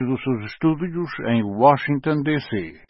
dos seus estúdios em Washington, D.C.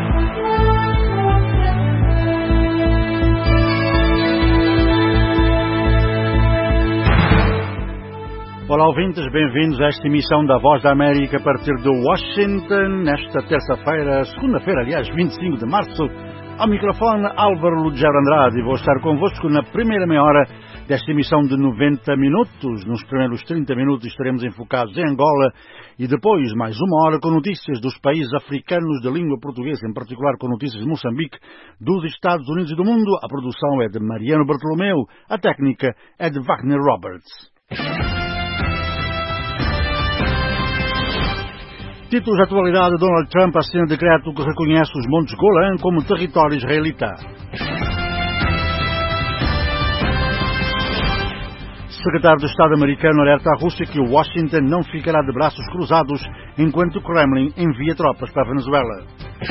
Olá, ouvintes, bem-vindos a esta emissão da Voz da América a partir de Washington, nesta terça-feira, segunda-feira, aliás, 25 de março. Ao microfone, Álvaro Lugero Andrade, e vou estar convosco na primeira meia hora desta emissão de 90 minutos. Nos primeiros 30 minutos estaremos enfocados em Angola e depois mais uma hora com notícias dos países africanos de língua portuguesa, em particular com notícias de Moçambique, dos Estados Unidos e do mundo. A produção é de Mariano Bartolomeu, a técnica é de Wagner Roberts. Títulos de atualidade: Donald Trump assina decreto que reconhece os Montes Golã como território israelita. Secretário de Estado americano alerta a Rússia que Washington não ficará de braços cruzados enquanto o Kremlin envia tropas para a Venezuela.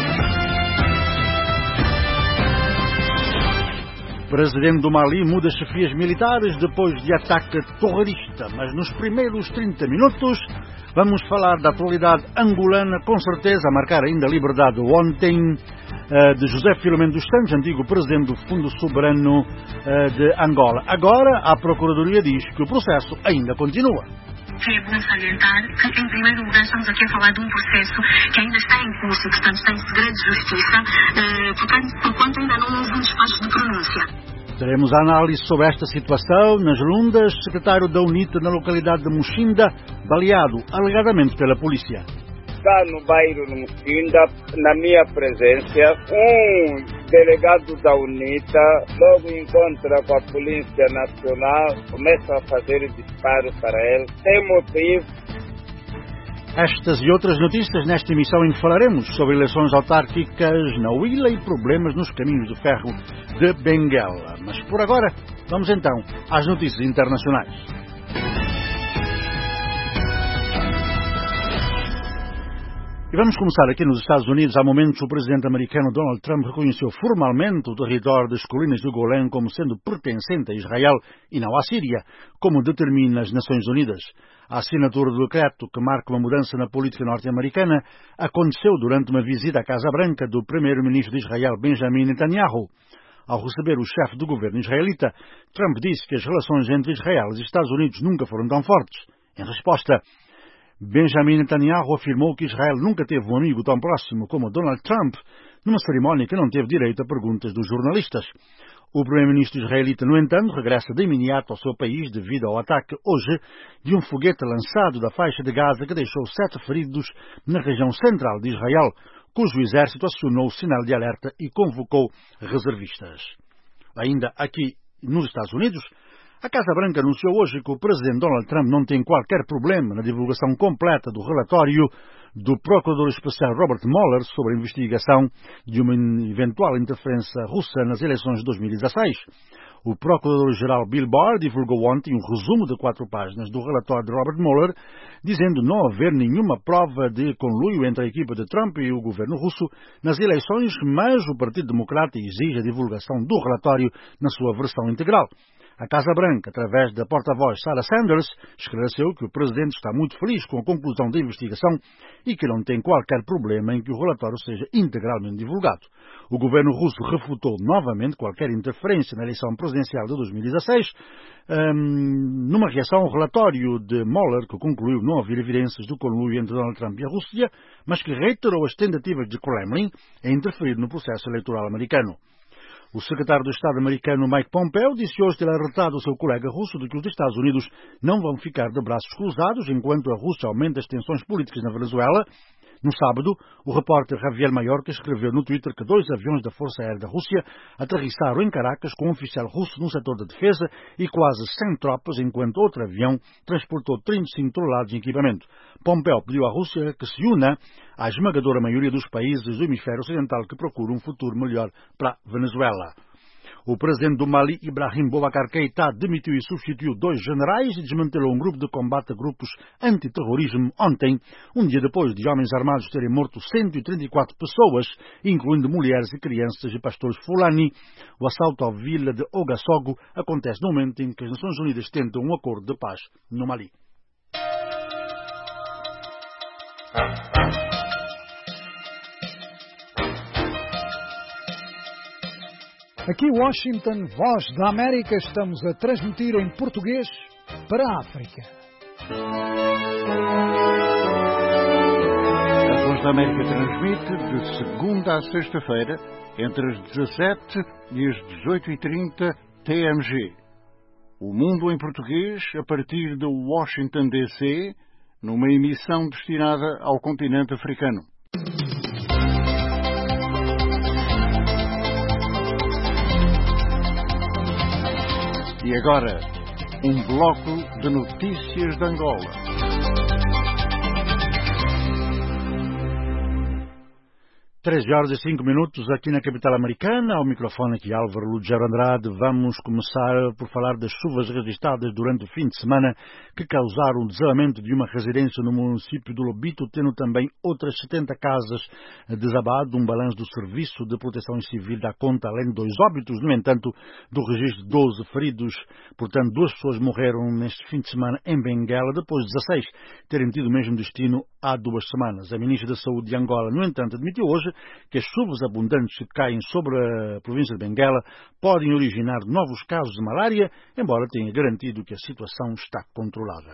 Presidente do Mali muda chefias militares depois de ataque terrorista. Mas nos primeiros 30 minutos vamos falar da atualidade angolana, com certeza a marcar ainda a liberdade ontem de José Filomeno dos Santos, antigo presidente do Fundo Soberano de Angola. Agora a Procuradoria diz que o processo ainda continua. É bom salientar que, em primeiro lugar, estamos aqui a falar de um processo que ainda está em curso, portanto está em segredo de justiça, porquanto ainda não houve um despacho de pronúncia. Teremos a análise sobre esta situação nas Lundas. Secretário da UNITA na localidade de Muxinda, baleado alegadamente pela polícia. Está no bairro de Muxinda, na minha presença, um delegado da UNITA logo encontra com a Polícia Nacional, começa a fazer disparos para ele, sem motivo. Estas e outras notícias nesta emissão em que falaremos sobre eleições autárquicas na Huila e problemas nos caminhos de ferro de Benguela. Mas por agora, vamos então às notícias internacionais. E vamos começar aqui nos Estados Unidos. Há momentos o presidente americano Donald Trump reconheceu formalmente o território das colinas do Golã como sendo pertencente a Israel e não à Síria, como determina as Nações Unidas. A assinatura do decreto que marca uma mudança na política norte-americana aconteceu durante uma visita à Casa Branca do primeiro-ministro de Israel, Benjamin Netanyahu. Ao receber o chefe do governo israelita, Trump disse que as relações entre Israel e os Estados Unidos nunca foram tão fortes. Em resposta, Benjamin Netanyahu afirmou que Israel nunca teve um amigo tão próximo como Donald Trump, numa cerimónia que não teve direito a perguntas dos jornalistas. O primeiro-ministro israelita, no entanto, regressa de imediato ao seu país devido ao ataque hoje de um foguete lançado da faixa de Gaza que deixou 7 feridos na região central de Israel, cujo exército acionou o sinal de alerta e convocou reservistas. Ainda aqui nos Estados Unidos, a Casa Branca anunciou hoje que o presidente Donald Trump não tem qualquer problema na divulgação completa do relatório do procurador especial Robert Mueller sobre a investigação de uma eventual interferência russa nas eleições de 2016. O procurador-geral Bill Barr divulgou ontem um resumo de 4 páginas do relatório de Robert Mueller, dizendo não haver nenhuma prova de conluio entre a equipa de Trump e o governo russo nas eleições, mas o Partido Democrata exige a divulgação do relatório na sua versão integral. A Casa Branca, através da porta-voz Sarah Sanders, esclareceu que o presidente está muito feliz com a conclusão da investigação e que não tem qualquer problema em que o relatório seja integralmente divulgado. O governo russo refutou novamente qualquer interferência na eleição presidencial de 2016, numa reação ao relatório de Mueller, que concluiu não haver evidências do conluio entre Donald Trump e a Rússia, mas que reiterou as tentativas de Kremlin em interferir no processo eleitoral americano. O secretário de Estado americano Mike Pompeo disse hoje ter alertado o seu colega russo de que os Estados Unidos não vão ficar de braços cruzados enquanto a Rússia aumenta as tensões políticas na Venezuela. No sábado, o repórter Javier Mayorga escreveu no Twitter que 2 aviões da Força Aérea da Rússia aterrissaram em Caracas com um oficial russo no setor da defesa e quase 100 tropas, enquanto outro avião transportou 35 toneladas de equipamento. Pompeo pediu à Rússia que se una à esmagadora maioria dos países do hemisfério ocidental que procuram um futuro melhor para a Venezuela. O presidente do Mali, Ibrahim Boubacar Keïta, demitiu e substituiu 2 generais e desmantelou um grupo de combate a grupos antiterrorismo ontem, um dia depois de homens armados terem morto 134 pessoas, incluindo mulheres e crianças e pastores Fulani. O assalto à vila de Ouagadougou acontece no momento em que as Nações Unidas tentam um acordo de paz no Mali. Aqui Washington, Voz da América, estamos a transmitir em português para a África. A Voz da América transmite de segunda a sexta-feira, entre as 17 e as 18h30 TMG. O Mundo em Português, a partir de Washington, D.C., numa emissão destinada ao continente africano. E agora, um bloco de notícias de Angola. 13h05 aqui na capital americana, ao microfone aqui Álvaro Lugero Andrade. Vamos começar por falar das chuvas registradas durante o fim de semana que causaram o desabamento de uma residência no município do Lobito, tendo também outras 70 casas desabado. Um balanço do Serviço de Proteção Civil dá conta, além de 2 óbitos, no entanto, do registro de 12 feridos. Portanto, 2 pessoas morreram neste fim de semana em Benguela, depois de 16 terem tido o mesmo destino há 2 semanas. A Ministra da Saúde de Angola, no entanto, admitiu hoje que as chuvas abundantes que caem sobre a província de Benguela podem originar novos casos de malária, embora tenha garantido que a situação está controlada.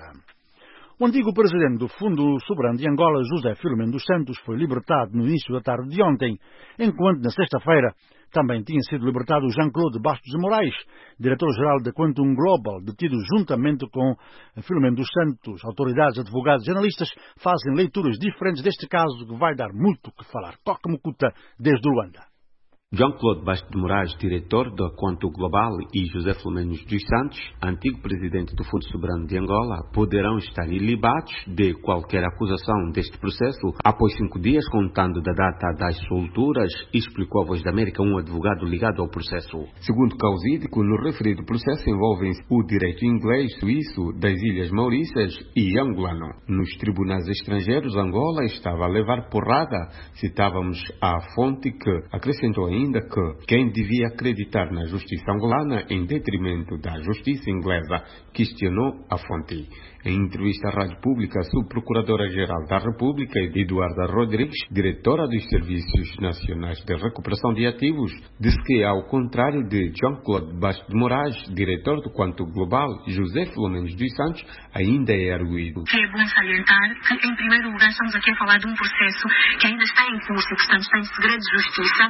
O antigo presidente do Fundo Soberano de Angola, José Filomeno dos Santos, foi libertado no início da tarde de ontem, enquanto na sexta-feira também tinha sido libertado Jean-Claude Bastos de Moraes, diretor-geral da Quantum Global, detido juntamente com Filomeno dos Santos. Autoridades, advogados e analistas fazem leituras diferentes deste caso que vai dar muito que falar. Coque Mucuta, desde Luanda. Jean-Claude Bastos de Moraes, diretor da Quantum Global, e José Filomeno dos Santos, antigo presidente do Fundo Soberano de Angola, poderão estar ilibados de qualquer acusação deste processo após 5 dias, contando da data das solturas, explicou a Voz da América um advogado ligado ao processo. Segundo Causídico, no referido processo envolvem-se o direito inglês, suíço, das Ilhas Maurícias e angolano. Nos tribunais estrangeiros, Angola estava a levar porrada. Citávamos a fonte que acrescentou ainda que quem devia acreditar na justiça angolana em detrimento da justiça inglesa, questionou a fonte. Em entrevista à Rádio Pública, a subprocuradora-geral da República, Eduarda Rodrigues, diretora dos Serviços Nacionais de Recuperação de Ativos, disse que, ao contrário de Jean-Claude Bastos de Moraes, diretor do Quantum Global, José Filomeno dos Santos, ainda é arguido. É bom salientar que, em primeiro lugar, estamos aqui a falar de um processo que ainda está em curso e, portanto, está em segredo de justiça,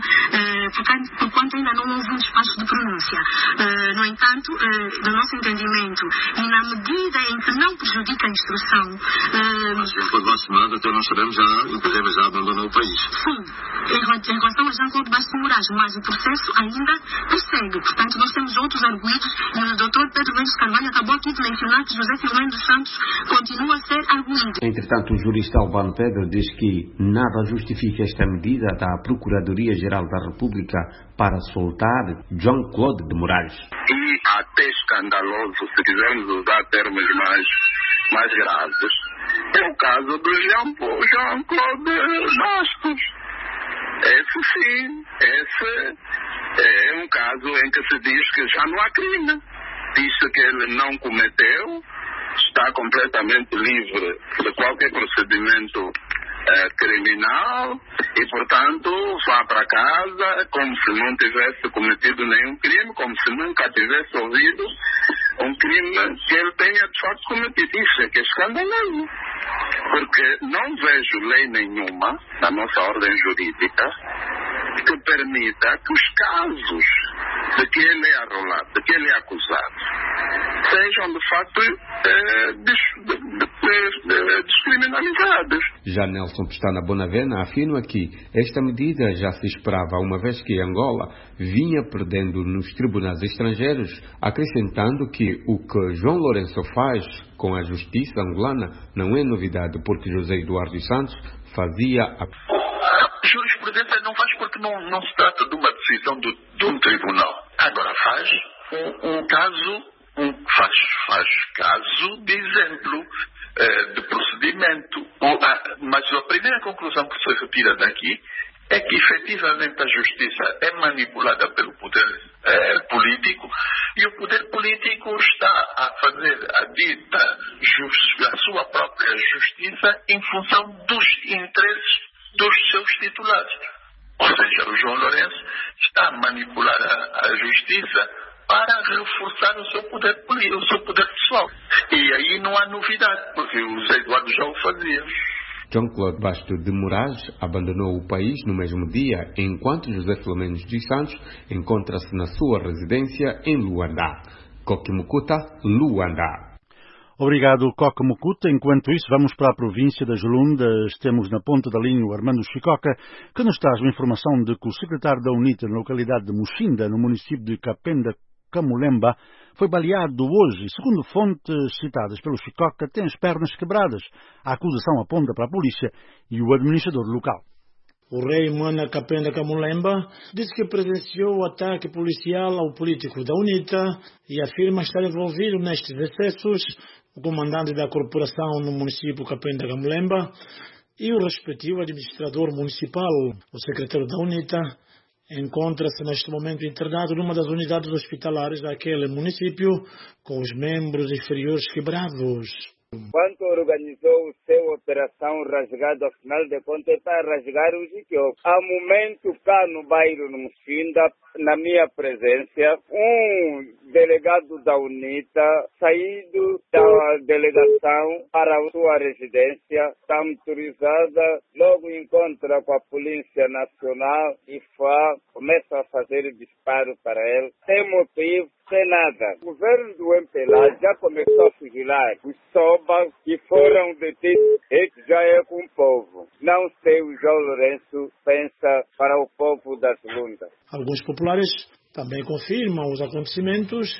porquanto ainda não houve um despacho de pronúncia. No entanto, do nosso entendimento, e na medida em que não prejudica a instrução... Mas depois de 2 semanas, até nós sabemos, inclusive já abandonou o país. Sim, em relação a Jean-Claude Bastos de Moraes, mas o processo ainda prossegue. Portanto, nós temos outros arguidos e o Dr. Pedro Mendes Carvalho acabou aqui de mencionar que José Filomeno dos Santos continua a ser arguido. Entretanto, o jurista Albano Pedro diz que nada justifica esta medida da Procuradoria-Geral da República para soltar Jean-Claude de Moraes. E até escandaloso, se quisermos usar termos mais graves, é o caso do Jean-Claude Bastos. Esse sim, é um caso em que se diz que já não há crime. Diz que ele não cometeu, está completamente livre de qualquer procedimento criminal e, portanto, vá para casa como se não tivesse cometido nenhum crime, como se nunca tivesse ouvido um crime que ele tenha de facto cometido. Isso é que é escandaloso, porque não vejo lei nenhuma na nossa ordem jurídica que permita que os casos de que ele é arrolado, de que ele é acusado, sejam de facto descriminalizados. Já Nelson Pestana Bonavena afirma que esta medida já se esperava, uma vez que Angola vinha perdendo nos tribunais estrangeiros, acrescentando que o que João Lourenço faz com a justiça angolana não é novidade, porque José Eduardo dos Santos fazia a jurisprudência não faz porque não se trata de uma decisão de um tribunal. Agora faz faz caso de exemplo de procedimento. Mas a primeira conclusão que se retira daqui é que efetivamente a justiça é manipulada pelo poder político, e o poder político está a fazer a sua própria justiça em função dos interesses dos seus titulares. Ou seja, o João Lourenço está a manipular a justiça para reforçar o seu poder político, o seu poder pessoal. E aí não há novidade, porque o Zé Eduardo já o fazia. Jean-Claude Basto de Moraes abandonou o país no mesmo dia, enquanto José Filomeno dos Santos encontra-se na sua residência em Luanda. Coquimucuta, Luanda. Obrigado, Coquimucuta. Enquanto isso, vamos para a província das Lundas. Temos na ponta da linha o Armando Chicoca, que nos traz uma informação de que o secretário da UNITA na localidade de Muxinda, no município de Capenda Camulemba, foi baleado hoje e, segundo fontes citadas pelo Chicoca, tem as pernas quebradas. A acusação aponta para a polícia e o administrador local. O rei Mana Capenda Camulemba disse que presenciou o ataque policial ao político da UNITA e afirma estar envolvido nestes excessos o comandante da corporação no município Capenda Camulemba e o respectivo administrador municipal. O secretário da UNITA encontra-se neste momento internado numa das unidades hospitalares daquele município com os membros inferiores quebrados. Quando organizou sua operação rasgado, afinal de contas, está a rasgar o Jiquio. Há momento cá no bairro no Muxinda, na minha presença, um delegado da UNITA, saído da delegação para a sua residência, está motorizada, logo encontra com a Polícia Nacional e começa a fazer disparo para ele, sem motivo, sem nada. O governo do MPLA já começou a fuzilar os sobas que foram detidos. Esse já é com o povo. Não sei o João Lourenço pensa para o povo das Lundas. Alguns populares também confirmam os acontecimentos.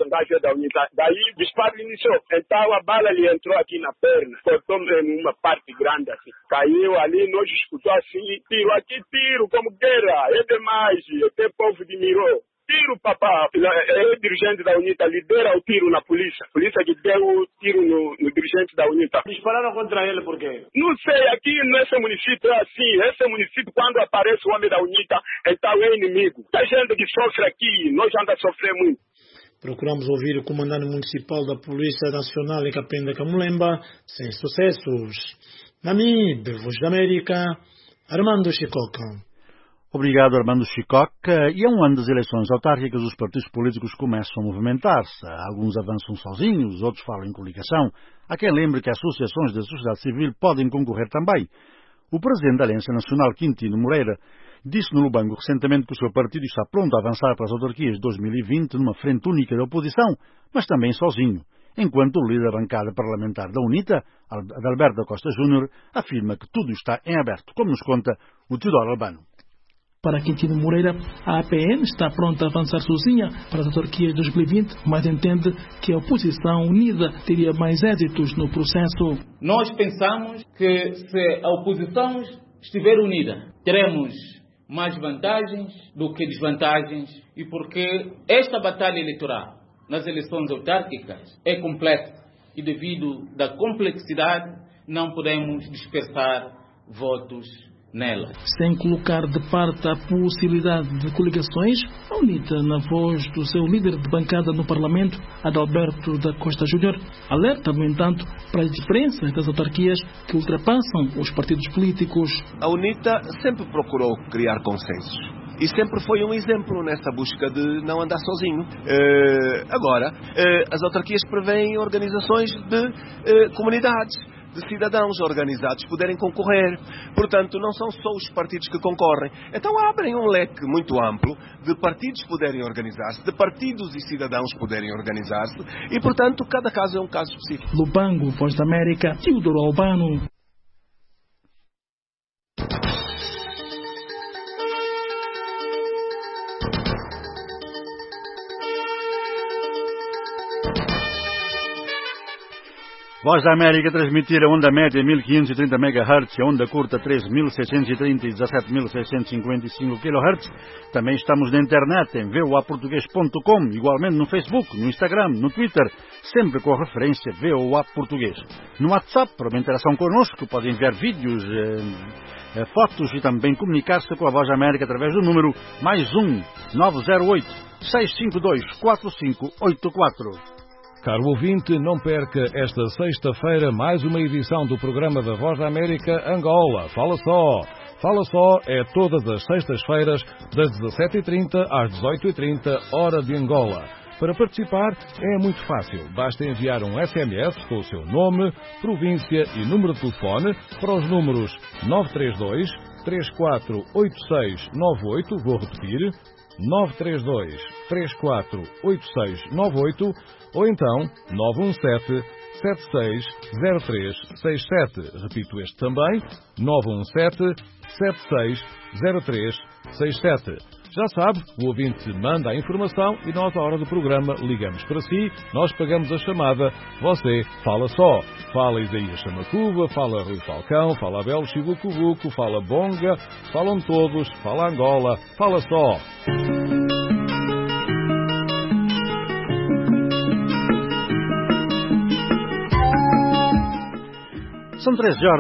Daí o disparo iniciou. Então a bala lhe entrou aqui na perna, cortou numa parte grande assim. Caiu ali, nós escutou assim, tiro aqui, tiro, como guerra, é demais, até o povo admirou. Tiro, papá. É dirigente da UNITA, lidera o tiro na polícia. Polícia que deu o tiro no dirigente da UNITA. Dispararam contra ele por quê? Não sei, aqui nesse município é assim. Esse município, quando aparece o homem da UNITA, então é inimigo. Tem gente que sofre aqui, nós já andamos a sofrer muito. Procuramos ouvir o comandante municipal da Polícia Nacional em Capenda Camulemba, sem sucessos. Namib, Voz da América, Armando Chicoca. Obrigado, Armando Chicoca. E a um ano das eleições autárquicas, os partidos políticos começam a movimentar-se. Alguns avançam sozinhos, outros falam em coligação. Há quem lembre que associações da sociedade civil podem concorrer também. O presidente da Aliança Nacional, Quintino Moreira, disse no Lubango recentemente que o seu partido está pronto a avançar para as autarquias de 2020 numa frente única da oposição, mas também sozinho, enquanto o líder da bancada parlamentar da UNITA, Adalberto Costa Júnior, afirma que tudo está em aberto, como nos conta o Teodoro Albano. Para Quintino Moreira, a APN está pronta a avançar sozinha para as autarquias de 2020, mas entende que a oposição unida teria mais êxitos no processo. Nós pensamos que se a oposição estiver unida, teremos mais vantagens do que desvantagens, e porque esta batalha eleitoral nas eleições autárquicas é complexa e devido da complexidade não podemos dispersar votos nela. Sem colocar de parte a possibilidade de coligações, a UNITA, na voz do seu líder de bancada no Parlamento, Adalberto da Costa Júnior, alerta, no entanto, para as diferenças das autarquias que ultrapassam os partidos políticos. A UNITA sempre procurou criar consensos e sempre foi um exemplo nessa busca de não andar sozinho. Agora, as autarquias prevêem organizações de comunidades, de cidadãos organizados poderem concorrer. Portanto, não são só os partidos que concorrem. Então abrem um leque muito amplo de partidos poderem organizar-se, de partidos e cidadãos poderem organizar-se e, portanto, cada caso é um caso específico. Lubango, Voz da América, Teodoro Albano. Voz da América transmitir a onda média 1530 MHz, a onda curta 3630 e 17655 kHz. Também estamos na internet em voaportugues.com, igualmente no Facebook, no Instagram, no Twitter, sempre com a referência VOA Português. No WhatsApp, para uma interação connosco, podem enviar vídeos fotos e também comunicar-se com a Voz da América através do número +1 908 652 4584. Caro ouvinte, não perca esta sexta-feira mais uma edição do programa da Voz da América Angola. Fala Só! Fala Só é todas as sextas-feiras, das 17h30 às 18h30, hora de Angola. Para participar é muito fácil. Basta enviar um SMS com o seu nome, província e número de telefone para os números 932 348698, vou repetir, 932 348698, ou então 917 760367. Repito este também, 917 760367. Já sabe, o ouvinte manda a informação e nós, à hora do programa, ligamos para si, nós pagamos a chamada, você fala só. Fala Isaías Chamacuba, fala Rui Falcão, fala Abel Chibucubuco, fala Bonga, falam todos, fala Angola, fala só. São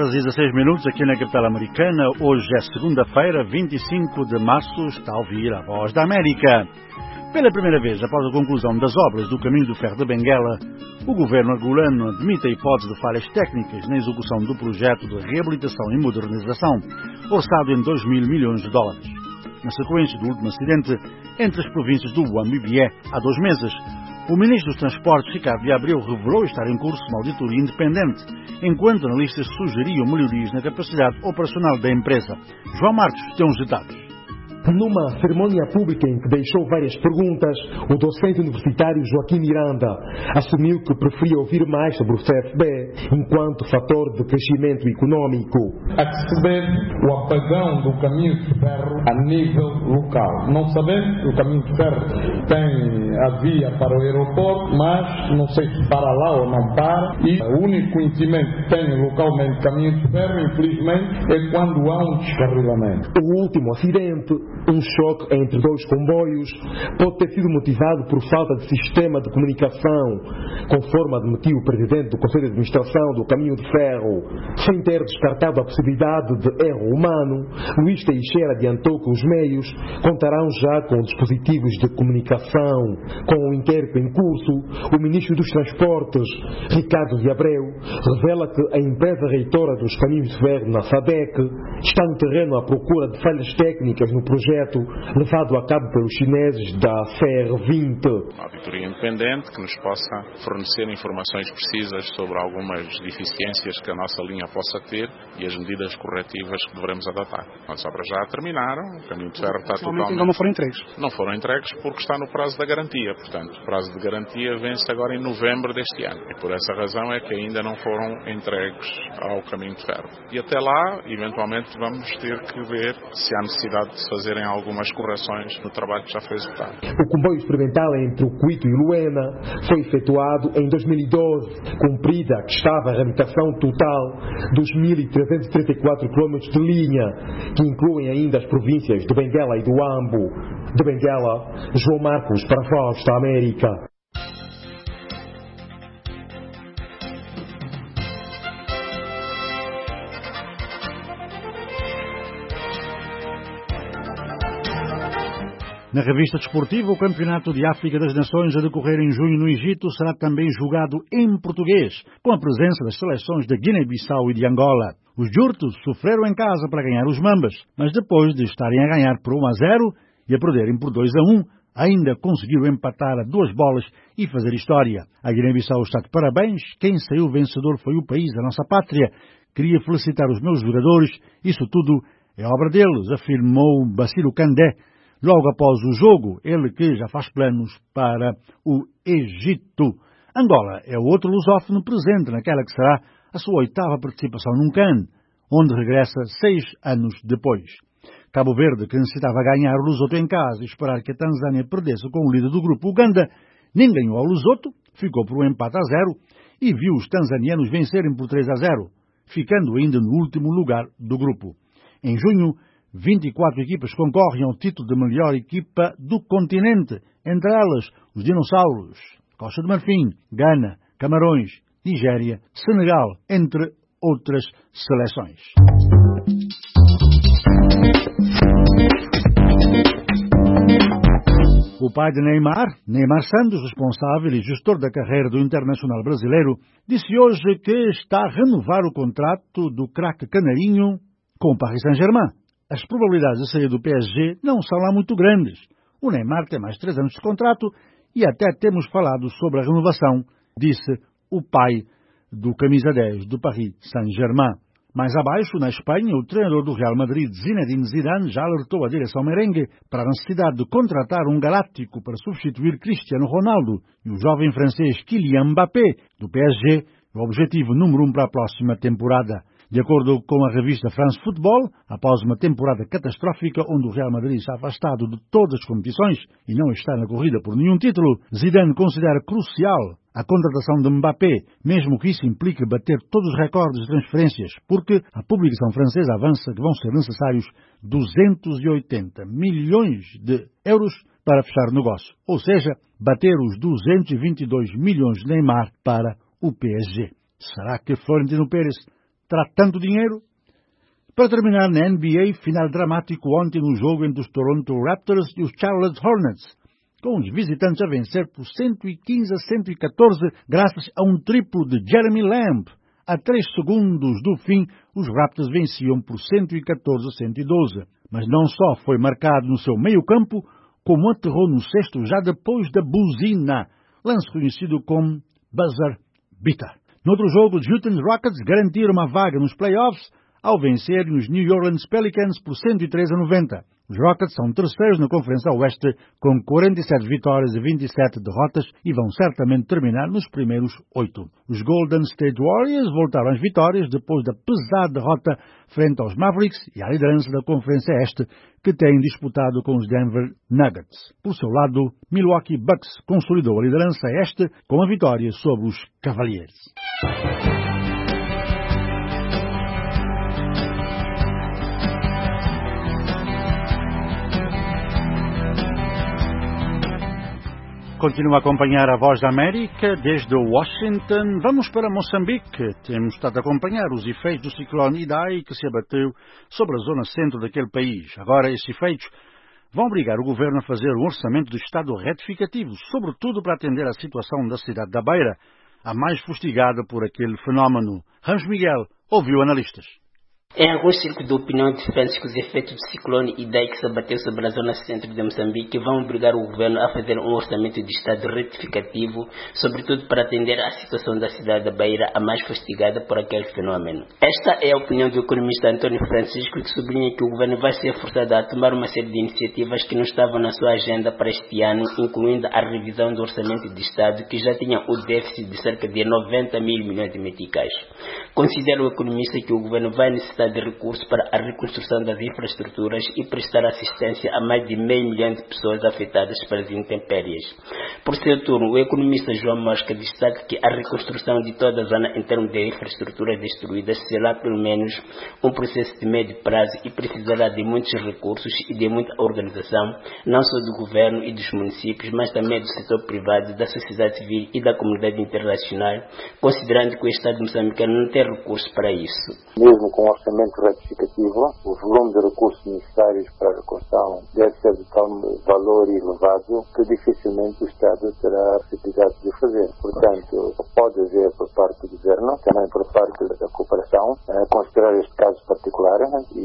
13h16 aqui na capital americana. Hoje é segunda-feira, 25 de março. Está a ouvir a Voz da América. Pela primeira vez, após a conclusão das obras do Caminho do Ferro de Benguela, o governo angolano admite a hipótese de falhas técnicas na execução do projeto de reabilitação e modernização, orçado em $2.000 milhões. Na sequência do último acidente entre as províncias do Huambo e Bié, há 2 meses, o ministro dos Transportes, Ricardo de Abreu, revelou estar em curso uma auditoria independente, enquanto analistas sugeriam melhorias na capacidade operacional da empresa. João Marcos tem os detalhes. Numa cerimónia pública em que deixou várias perguntas, o docente universitário Joaquim Miranda assumiu que preferia ouvir mais sobre o CFB enquanto fator de crescimento econômico. Há que se ver o apagão do caminho de ferro a nível local. Não sabemos que o caminho de ferro tem a via para o aeroporto, mas não sei se para lá ou não para, e o único conhecimento que tem localmente caminho de ferro, infelizmente, é quando há um descarrilamento. O último acidente, um choque entre 2 comboios, pode ter sido motivado por falta de sistema de comunicação, conforme admitiu o presidente do Conselho de Administração do Caminho de Ferro. Sem ter descartado a possibilidade de erro humano, Luís Teixeira adiantou que os meios contarão já com dispositivos de comunicação. Com o inquérito em curso, o ministro dos Transportes, Ricardo de Abreu, revela que a empresa reitora dos Caminhos de Ferro, na SADEC, está no terreno à procura de falhas técnicas no projeto levado a cabo pelos chineses da CR20. Uma auditoria independente que nos possa fornecer informações precisas sobre algumas deficiências que a nossa linha possa ter e as medidas corretivas que devemos adotar. As obras já terminaram, o caminho de ferro está totalmente... Então não foram entregues? Não foram entregues porque está no prazo da garantia. Portanto, o prazo de garantia vence agora em novembro deste ano. E por essa razão é que ainda não foram entregues ao caminho de ferro. E até lá, eventualmente, vamos ter que ver se há necessidade de fazer algumas correções no trabalho que já foi executado. O comboio experimental entre o Cuito e Luena foi efetuado em 2012, cumprida que estava a reabilitação total dos 1.334 km de linha, que incluem ainda as províncias de Benguela e do Huambo. De Benguela, João Marcos para a Voz da América. Na revista desportiva, o Campeonato de África das Nações a decorrer em junho no Egito será também jogado em português, com a presença das seleções de Guiné-Bissau e de Angola. Os Jurtos sofreram em casa para ganhar os Mambas, mas depois de estarem a ganhar por 1-0 e a perderem por 2-1, ainda conseguiram empatar a 2 bolas e fazer história. A Guiné-Bissau está de parabéns, quem saiu vencedor foi o país, a nossa pátria. Queria felicitar os meus jogadores, isso tudo é obra deles, afirmou Bacilo Candé, logo após o jogo, ele que já faz planos para o Egito. Angola é o outro lusófono presente naquela que será a sua 8ª participação num CAN, onde regressa 6 anos depois. Cabo Verde, que necessitava ganhar o Lusoto em casa e esperar que a Tanzânia perdesse com o líder do grupo Uganda, nem ganhou ao Lusoto, ficou por um empate a 0 e viu os tanzanianos vencerem por 3-0, ficando ainda no último lugar do grupo. Em junho, 24 equipas concorrem ao título de melhor equipa do continente, entre elas os dinossauros, Costa de Marfim, Gana, Camarões, Nigéria, Senegal, entre outras seleções. pai de Neymar, Neymar Santos, responsável e gestor da carreira do internacional brasileiro, disse hoje que está a renovar o contrato do craque canarinho com o Paris Saint-Germain. As probabilidades de sair do PSG não são lá muito grandes. O Neymar tem mais 3 anos de contrato e até temos falado sobre a renovação, disse o pai do camisa 10 do Paris Saint-Germain. Mais abaixo, na Espanha, o treinador do Real Madrid, Zinedine Zidane, já alertou a direção merengue para a necessidade de contratar um galáctico para substituir Cristiano Ronaldo e o jovem francês Kylian Mbappé, do PSG, o objetivo número 1 para a próxima temporada. De acordo com a revista France Football, após uma temporada catastrófica onde o Real Madrid está afastado de todas as competições e não está na corrida por nenhum título, Zidane considera crucial a contratação de Mbappé, mesmo que isso implique bater todos os recordes de transferências, porque a publicação francesa avança que vão ser necessários 280 milhões de euros para fechar o negócio, ou seja, bater os 222 milhões de Neymar para o PSG. Será que Florentino Pérez terá tanto dinheiro? Para terminar, na NBA, final dramático ontem no jogo entre os Toronto Raptors e os Charlotte Hornets, com os visitantes a vencer por 115-114 graças a um triplo de Jeremy Lamb. A 3 segundos do fim, os Raptors venciam por 114-112. Mas não só foi marcado no seu meio-campo, como aterrou no cesto já depois da buzina, lance conhecido como buzzer beater. Noutro jogo, os Houston Rockets garantiram uma vaga nos playoffs ao vencerem os New Orleans Pelicans por 103-90. Os Rockets são terceiros na Conferência Oeste com 47 vitórias e 27 derrotas e vão certamente terminar nos primeiros 8. Os Golden State Warriors voltaram às vitórias depois da pesada derrota frente aos Mavericks e à liderança da Conferência Este, que tem disputado com os Denver Nuggets. Por seu lado, Milwaukee Bucks consolidou a liderança Este com a vitória sobre os Cavaliers. Continua a acompanhar a Voz da América desde Washington. Vamos para Moçambique. Temos estado a acompanhar os efeitos do ciclone Idai que se abateu sobre a zona centro daquele país. Agora, esses efeitos vão obrigar o governo a fazer um orçamento de Estado retificativo, sobretudo para atender à situação da cidade da Beira, a mais fustigada por aquele fenómeno. Ramos Miguel ouviu analistas. Em alguns círculos de opinião defende-se que os efeitos do ciclone Idai que se abateu sobre a zona centro de Moçambique vão obrigar o governo a fazer um orçamento de Estado retificativo, sobretudo para atender à situação da cidade da Beira, a mais fustigada por aquele fenómeno. Esta é a opinião do economista António Francisco, que sublinha que o governo vai ser forçado a tomar uma série de iniciativas que não estavam na sua agenda para este ano, incluindo a revisão do orçamento de Estado, que já tinha o déficit de cerca de 90 mil milhões de meticais. Considera o economista que o governo vai necessitar de recursos para a reconstrução das infraestruturas e prestar assistência a mais de 500 mil de pessoas afetadas pelas intempéries. Por seu turno, o economista João Mosca destaca que a reconstrução de toda a zona em termos de infraestruturas destruídas será pelo menos um processo de médio prazo e precisará de muitos recursos e de muita organização, não só do governo e dos municípios, mas também do setor privado, da sociedade civil e da comunidade internacional, considerando que o Estado moçambicano não tem recursos para isso. Mesmo com o orçamento retificativo, o volume de recursos necessários para a reconstrução deve ser de tal valor elevado que dificilmente o Estado terá a possibilidade de fazer. Portanto, pode haver por parte do Governo, também por parte da cooperação, considerar este caso particular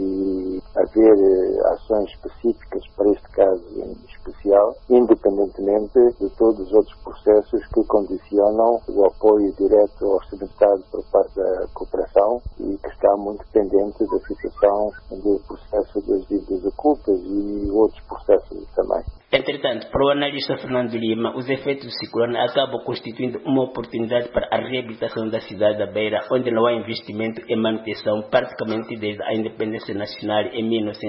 e haver ações específicas para este caso em especial, independentemente de todos os outros processos que condicionam o apoio direto orçamentário por parte da cooperação e que está muito dependente da situação do processo das dívidas ocultas e outros processos também. Entretanto, para o analista Fernando Lima, os efeitos do ciclone acabam constituindo uma oportunidade para a reabilitação da cidade da Beira, onde não há investimento em manutenção praticamente desde a independência nacional em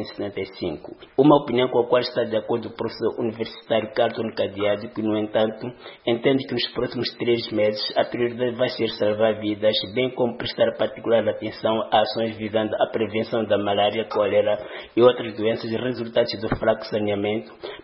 1975. Uma opinião com a qual está de acordo o professor universitário Carlton Cadeado, que, no entanto, entende que nos próximos 3 meses a prioridade vai ser salvar vidas, bem como prestar particular atenção a ações visando a prevenção da malária, cólera e outras doenças resultantes do fraco saneamento, para além do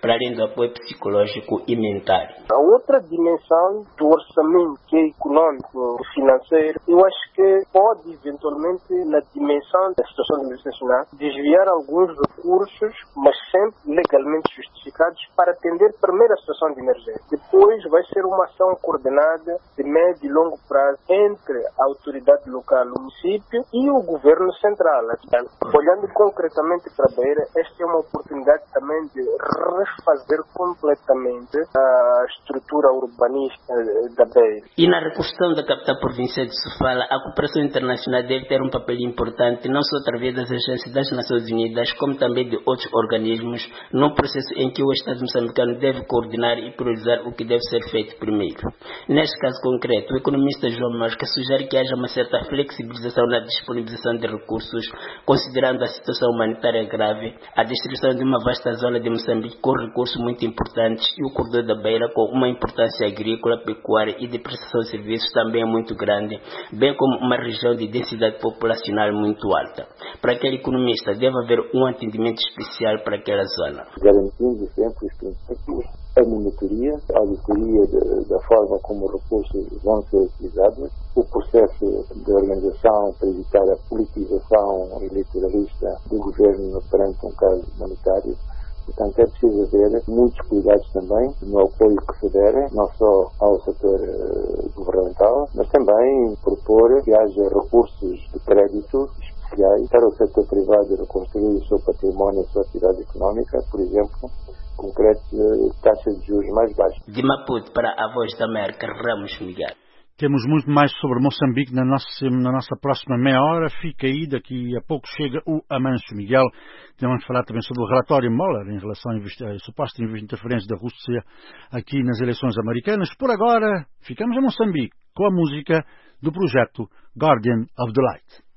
apoio psicológico e mental. A outra dimensão do orçamento, que é econômico e financeiro, eu acho que pode eventualmente, na dimensão da situação de emergência nacional, desviar alguns recursos, mas sempre legalmente justificados, para atender primeiro a situação de emergência. Depois vai ser uma ação coordenada de médio e longo prazo entre a autoridade local, o município e o governo central. Olhando concretamente para a Beira, esta é uma oportunidade também de refazer completamente a estrutura urbanística da Beira. E na reconstrução da capital provincial de Sofala, a cooperação internacional deve ter um papel importante, não só através das agências das Nações Unidas, como também de outros organismos, num processo em que o Estado moçambicano deve coordenar e priorizar o que deve ser feito primeiro. Neste caso concreto, o economista João Mosca sugere que haja uma certa flexibilização na disponibilização de recursos, considerando a situação humanitária grave, a distribuição de uma vasta zona de Moçambique com recursos muito importantes e o corredor da Beira com uma importância agrícola, pecuária e de prestação de serviços também muito grande, bem como uma região de densidade populacional muito alta. Para aquele economista, deve haver um atendimento especial para aquela zona. Garantindo sempre os princípios, a monitoria, a auditoria da forma como os recursos vão ser utilizados, o processo de organização para evitar a politização eleitoralista do governo perante um caso humanitário. Portanto, é preciso haver muitos cuidados também no apoio que se der, não só ao setor governamental, mas também propor que haja recursos de crédito especiais para o setor privado reconstruir o seu património, a sua atividade económica, por exemplo, concreto taxas de juros mais baixas. De Maputo para a Voz da América, Ramos Miguel. Temos muito mais sobre Moçambique na nossa próxima meia hora. Fica aí, daqui a pouco chega o Amancio Miguel. Vamos falar também sobre o relatório Mueller em relação à suposta interferência da Rússia aqui nas eleições americanas. Por agora, ficamos em Moçambique com a música do projeto Guardian of the Light.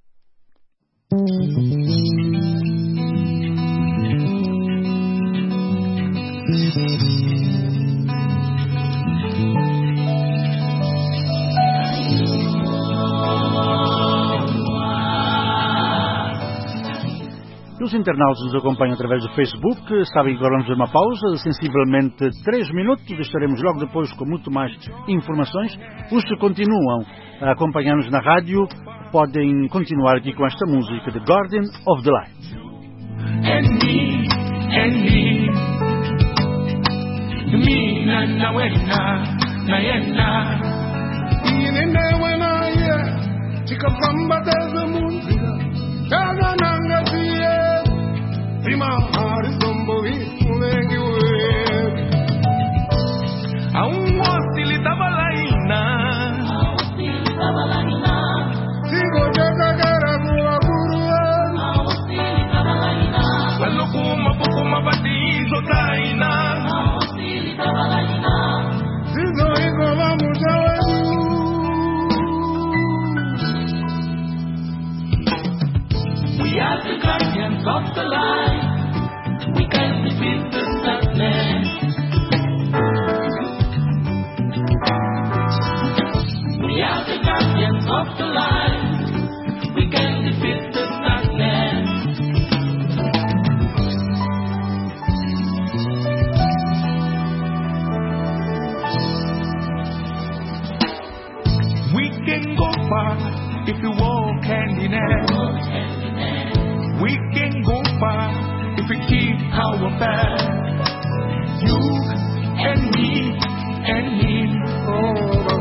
Os internautas nos acompanham através do Facebook. Sabem que agora vamos ver uma pausa, sensivelmente 3 minutos. Estaremos logo depois com muito mais informações. Os que continuam a acompanhar-nos na rádio podem continuar aqui com esta música de Guardian of the Light. Prima Arizombovi, Mulengi Web. A hostile Tabalaina. Sigo Jagara Guagurua. Quello Kuma Pukuma Batizo Taina. Sigo Ego Vamuzawedu. We are the guardians of the light. We can defeat the darkness. We are the guardians of the light. We can defeat the darkness. We can go far if we walk hand in hand. We can go far if we keep our back. You and me and me. Oh,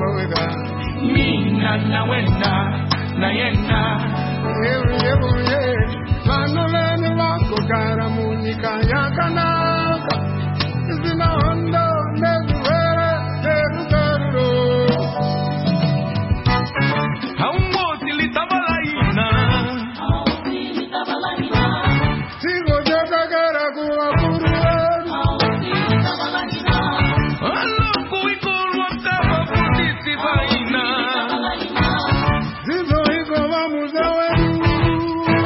me na na wena na yena. Every manolene wako kara munika yakanaka. Zina hondo nezuere nezuero. Haumbo tilitabalaina. Sigo Jagara Guagurua. Allo Kuikuru Taba Putiti Faina. Zizo Iko Vamuzawedu.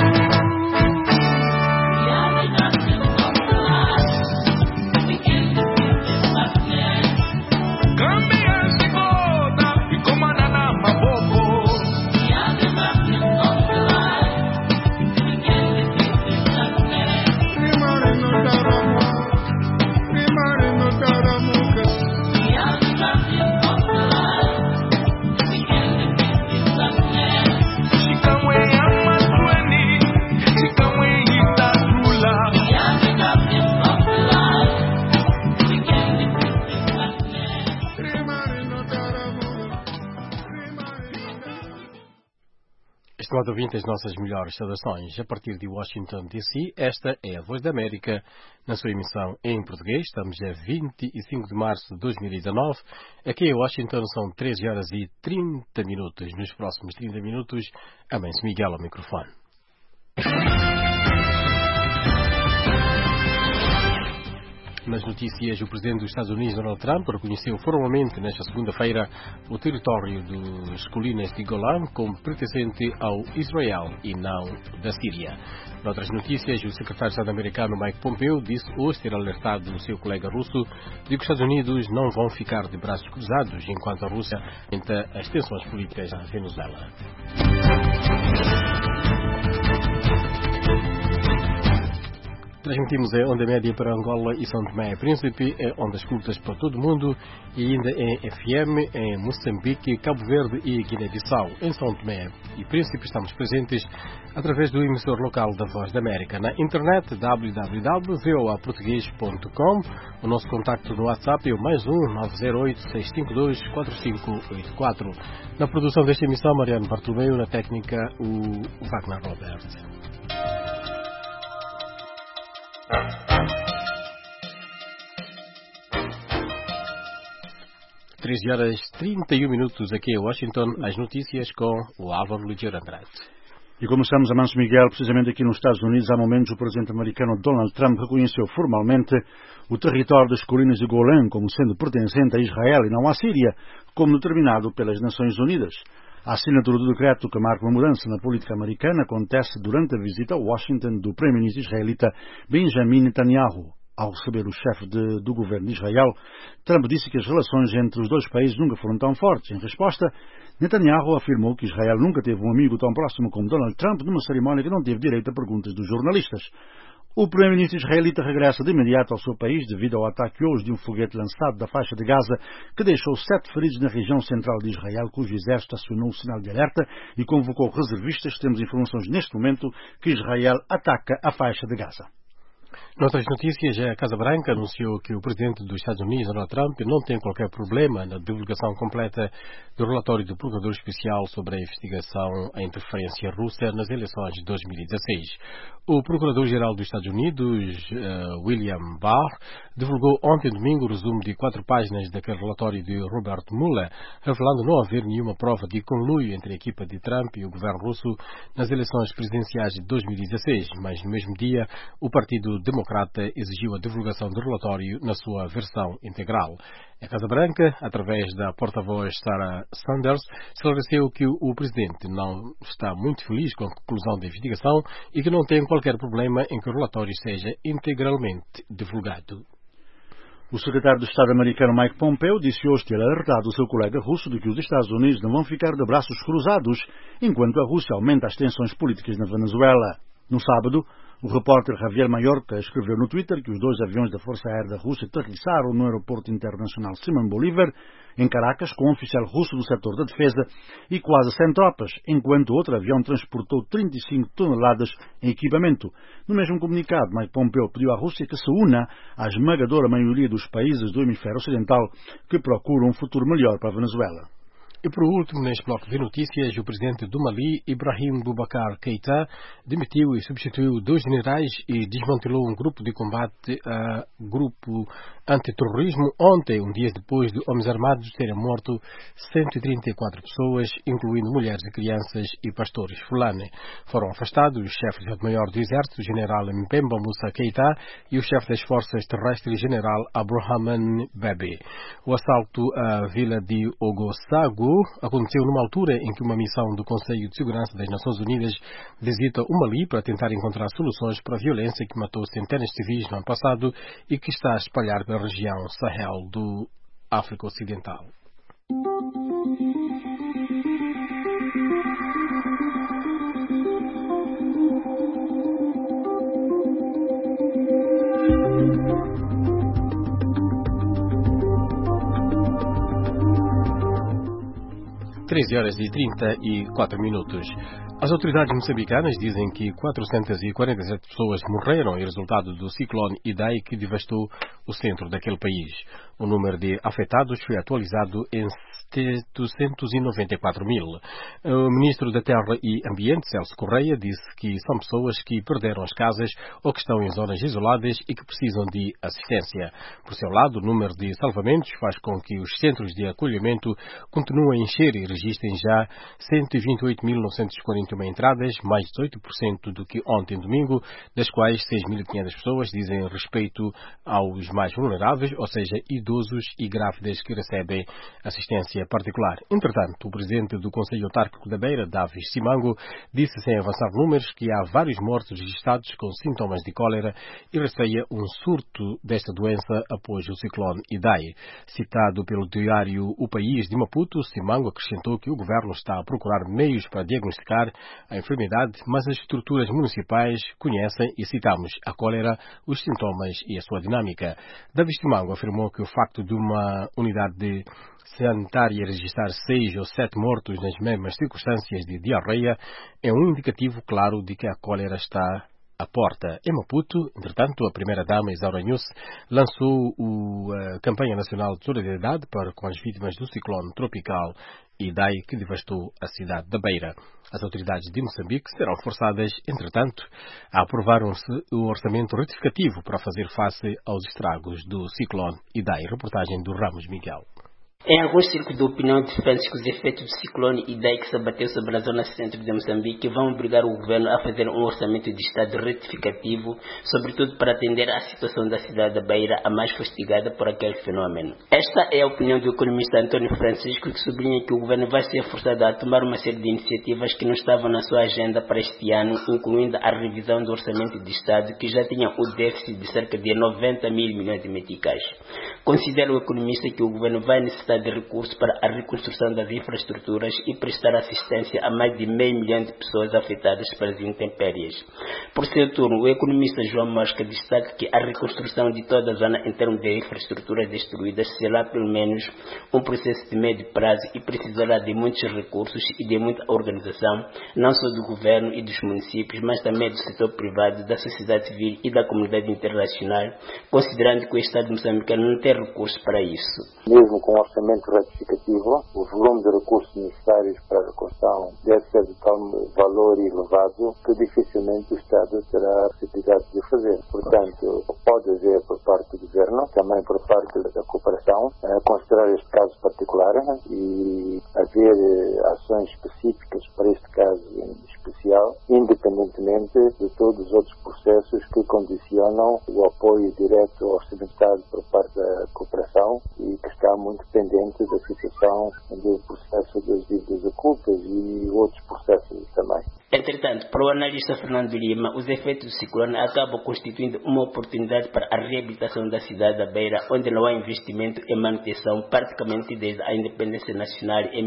Estimado ouvinte, as nossas melhores saudações. A partir de Washington, D.C., esta é a Voz da América, na sua emissão em português. Estamos a 25 de março de 2019. Aqui em Washington são 13 horas e 30 minutos. Nos próximos 30 minutos, a Mense Miguel ao microfone. Nas notícias, o presidente dos Estados Unidos, Donald Trump, reconheceu formalmente nesta segunda-feira o território das colinas de Golã como pertencente ao Israel e não da Síria. Noutras notícias, o secretário de Estado americano Mike Pompeo disse hoje ter alertado o seu colega russo de que os Estados Unidos não vão ficar de braços cruzados enquanto a Rússia tenta as tensões políticas na Venezuela. Transmitimos em onda média para Angola e São Tomé e Príncipe, em ondas curtas para todo o mundo e ainda em FM em Moçambique, Cabo Verde e Guiné-Bissau. Em São Tomé e Príncipe estamos presentes através do emissor local da Voz da América. Na internet www.voaportugues.com. O nosso contacto no WhatsApp é o +1 908 652 4584. Na produção desta emissão, Mariano Bartolomeu, na técnica, o Wagner Robert. 13 horas 31 minutos aqui em Washington, as notícias com o Álvaro Ligeiro Andrade. E começamos a Manso Miguel, precisamente aqui nos Estados Unidos. Há momentos o presidente americano Donald Trump reconheceu formalmente o território das colinas de Golã como sendo pertencente a Israel e não à Síria, como determinado pelas Nações Unidas. A assinatura do decreto que marca uma mudança na política americana acontece durante a visita a Washington do primeiro-ministro israelita Benjamin Netanyahu. Ao receber o chefe do governo de Israel, Trump disse que as relações entre os dois países nunca foram tão fortes. Em resposta, Netanyahu afirmou que Israel nunca teve um amigo tão próximo como Donald Trump numa cerimónia que não teve direito a perguntas dos jornalistas. O primeiro-ministro israelita regressa de imediato ao seu país devido ao ataque hoje de um foguete lançado da faixa de Gaza que deixou 7 feridos na região central de Israel, cujo exército acionou o sinal de alerta e convocou reservistas. Temos informações neste momento que Israel ataca a faixa de Gaza. Noutras notícias, a Casa Branca anunciou que o presidente dos Estados Unidos, Donald Trump, não tem qualquer problema na divulgação completa do relatório do Procurador Especial sobre a investigação à interferência russa nas eleições de 2016. O Procurador-Geral dos Estados Unidos, William Barr, divulgou ontem domingo o resumo de 4 páginas daquele relatório de Robert Mueller, revelando não haver nenhuma prova de conluio entre a equipa de Trump e o governo russo nas eleições presidenciais de 2016, mas no mesmo dia o Partido Democrata exigiu a divulgação do relatório na sua versão integral. A Casa Branca, através da porta-voz Sarah Sanders, esclareceu que o presidente não está muito feliz com a conclusão da investigação e que não tem qualquer problema em que o relatório seja integralmente divulgado. O secretário de Estado americano Mike Pompeo disse hoje ter alertado o seu colega russo de que os Estados Unidos não vão ficar de braços cruzados enquanto a Rússia aumenta as tensões políticas na Venezuela. No sábado, o repórter Javier Mayorga escreveu no Twitter que os 2 aviões da Força Aérea da Rússia aterrissaram no aeroporto internacional Simón Bolívar, em Caracas, com um oficial russo do setor da defesa e quase 100 tropas, enquanto outro avião transportou 35 toneladas em equipamento. No mesmo comunicado, Mike Pompeo pediu à Rússia que se una à esmagadora maioria dos países do hemisfério ocidental que procuram um futuro melhor para a Venezuela. E por último, neste bloco de notícias, o presidente do Mali, Ibrahim Boubacar Keïta, demitiu e substituiu 2 generais e desmantelou um grupo de combate a grupo antiterrorismo ontem, um dia depois de homens armados terem morto 134 pessoas, incluindo mulheres e crianças e pastores fulani. Foram afastados o chefe de Estado-Maior do Exército, general Mpemba Moussa Keïta, e o chefe das Forças Terrestres, general Abdurrahman Babi. O assalto à vila de Ogosago aconteceu numa altura em que uma missão do Conselho de Segurança das Nações Unidas visita o Mali para tentar encontrar soluções para a violência que matou centenas de civis no ano passado e que está a espalhar pela região Sahel do África Ocidental. (13h34). As autoridades moçambicanas dizem que 447 pessoas morreram em resultado do ciclone Idai que devastou o centro daquele país. O número de afetados foi atualizado em 794 mil. O ministro da Terra e Ambiente, Celso Correia, disse que são pessoas que perderam as casas ou que estão em zonas isoladas e que precisam de assistência. Por seu lado, o número de salvamentos faz com que os centros de acolhimento continuem a encher e registrem já 128.941 entradas, mais 18% do que ontem domingo, das quais 6.500 pessoas dizem respeito aos mais vulneráveis, ou seja, idosos e grávidas que recebem assistência particular. Entretanto, o presidente do Conselho Autárquico da Beira, Davis Simango, disse sem avançar números que há vários mortos registrados com sintomas de cólera e receia um surto desta doença após o ciclone Idai. Citado pelo diário O País de Maputo, Simango acrescentou que o governo está a procurar meios para diagnosticar a enfermidade, mas as estruturas municipais conhecem, e citamos, a cólera, os sintomas e a sua dinâmica. Davis Simango afirmou que o facto de uma unidade sanitária registrar 6 ou 7 mortos nas mesmas circunstâncias de diarreia é um indicativo claro de que a cólera está à porta. Em Maputo, entretanto, a primeira-dama Isaura Nhusse lançou a campanha nacional de solidariedade para com as vítimas do ciclone tropical Idai, que devastou a cidade da Beira. As autoridades de Moçambique serão forçadas, entretanto, a aprovar um orçamento retificativo para fazer face aos estragos do ciclone Idai. Reportagem do Ramos Miguel. Em alguns círculos de opinião defende-se que os efeitos do ciclone Idai que se abateu sobre a zona centro de Moçambique vão obrigar o governo a fazer um orçamento de Estado retificativo, sobretudo para atender à situação da cidade da Beira, a mais castigada por aquele fenómeno. Esta é a opinião do economista António Francisco, que sublinha que o governo vai ser forçado a tomar uma série de iniciativas que não estavam na sua agenda para este ano, incluindo a revisão do orçamento de Estado, que já tinha o déficit de cerca de 90 mil milhões de meticais. Considera o economista que o governo vai necessitar de recursos para a reconstrução das infraestruturas e prestar assistência a mais de meio milhão de pessoas afetadas pelas intempéries. Por seu turno, o economista João Mosca destaca que a reconstrução de toda a zona em termos de infraestruturas destruídas será pelo menos um processo de médio prazo e precisará de muitos recursos e de muita organização, não só do governo e dos municípios, mas também do setor privado, da sociedade civil e da comunidade internacional, considerando que o Estado moçambicano não tem recursos para isso. Mesmo com orçamento retificativo, o volume de recursos necessários para a reconstrução deve ser de tal valor elevado que dificilmente o Estado terá a possibilidade de fazer. Portanto, pode haver por parte do Governo, também por parte da cooperação, considerar este caso particular e haver ações específicas para este caso em especial, independentemente de todos os outros processos que condicionam o apoio direto orçamentário por parte da cooperação e que está muito pendente da situação do processo das dívidas ocultas e outros processos também. Entretanto, para o analista Fernando Lima, os efeitos do ciclone acabam constituindo uma oportunidade para a reabilitação da cidade da Beira, onde não há investimento em manutenção praticamente desde a independência nacional em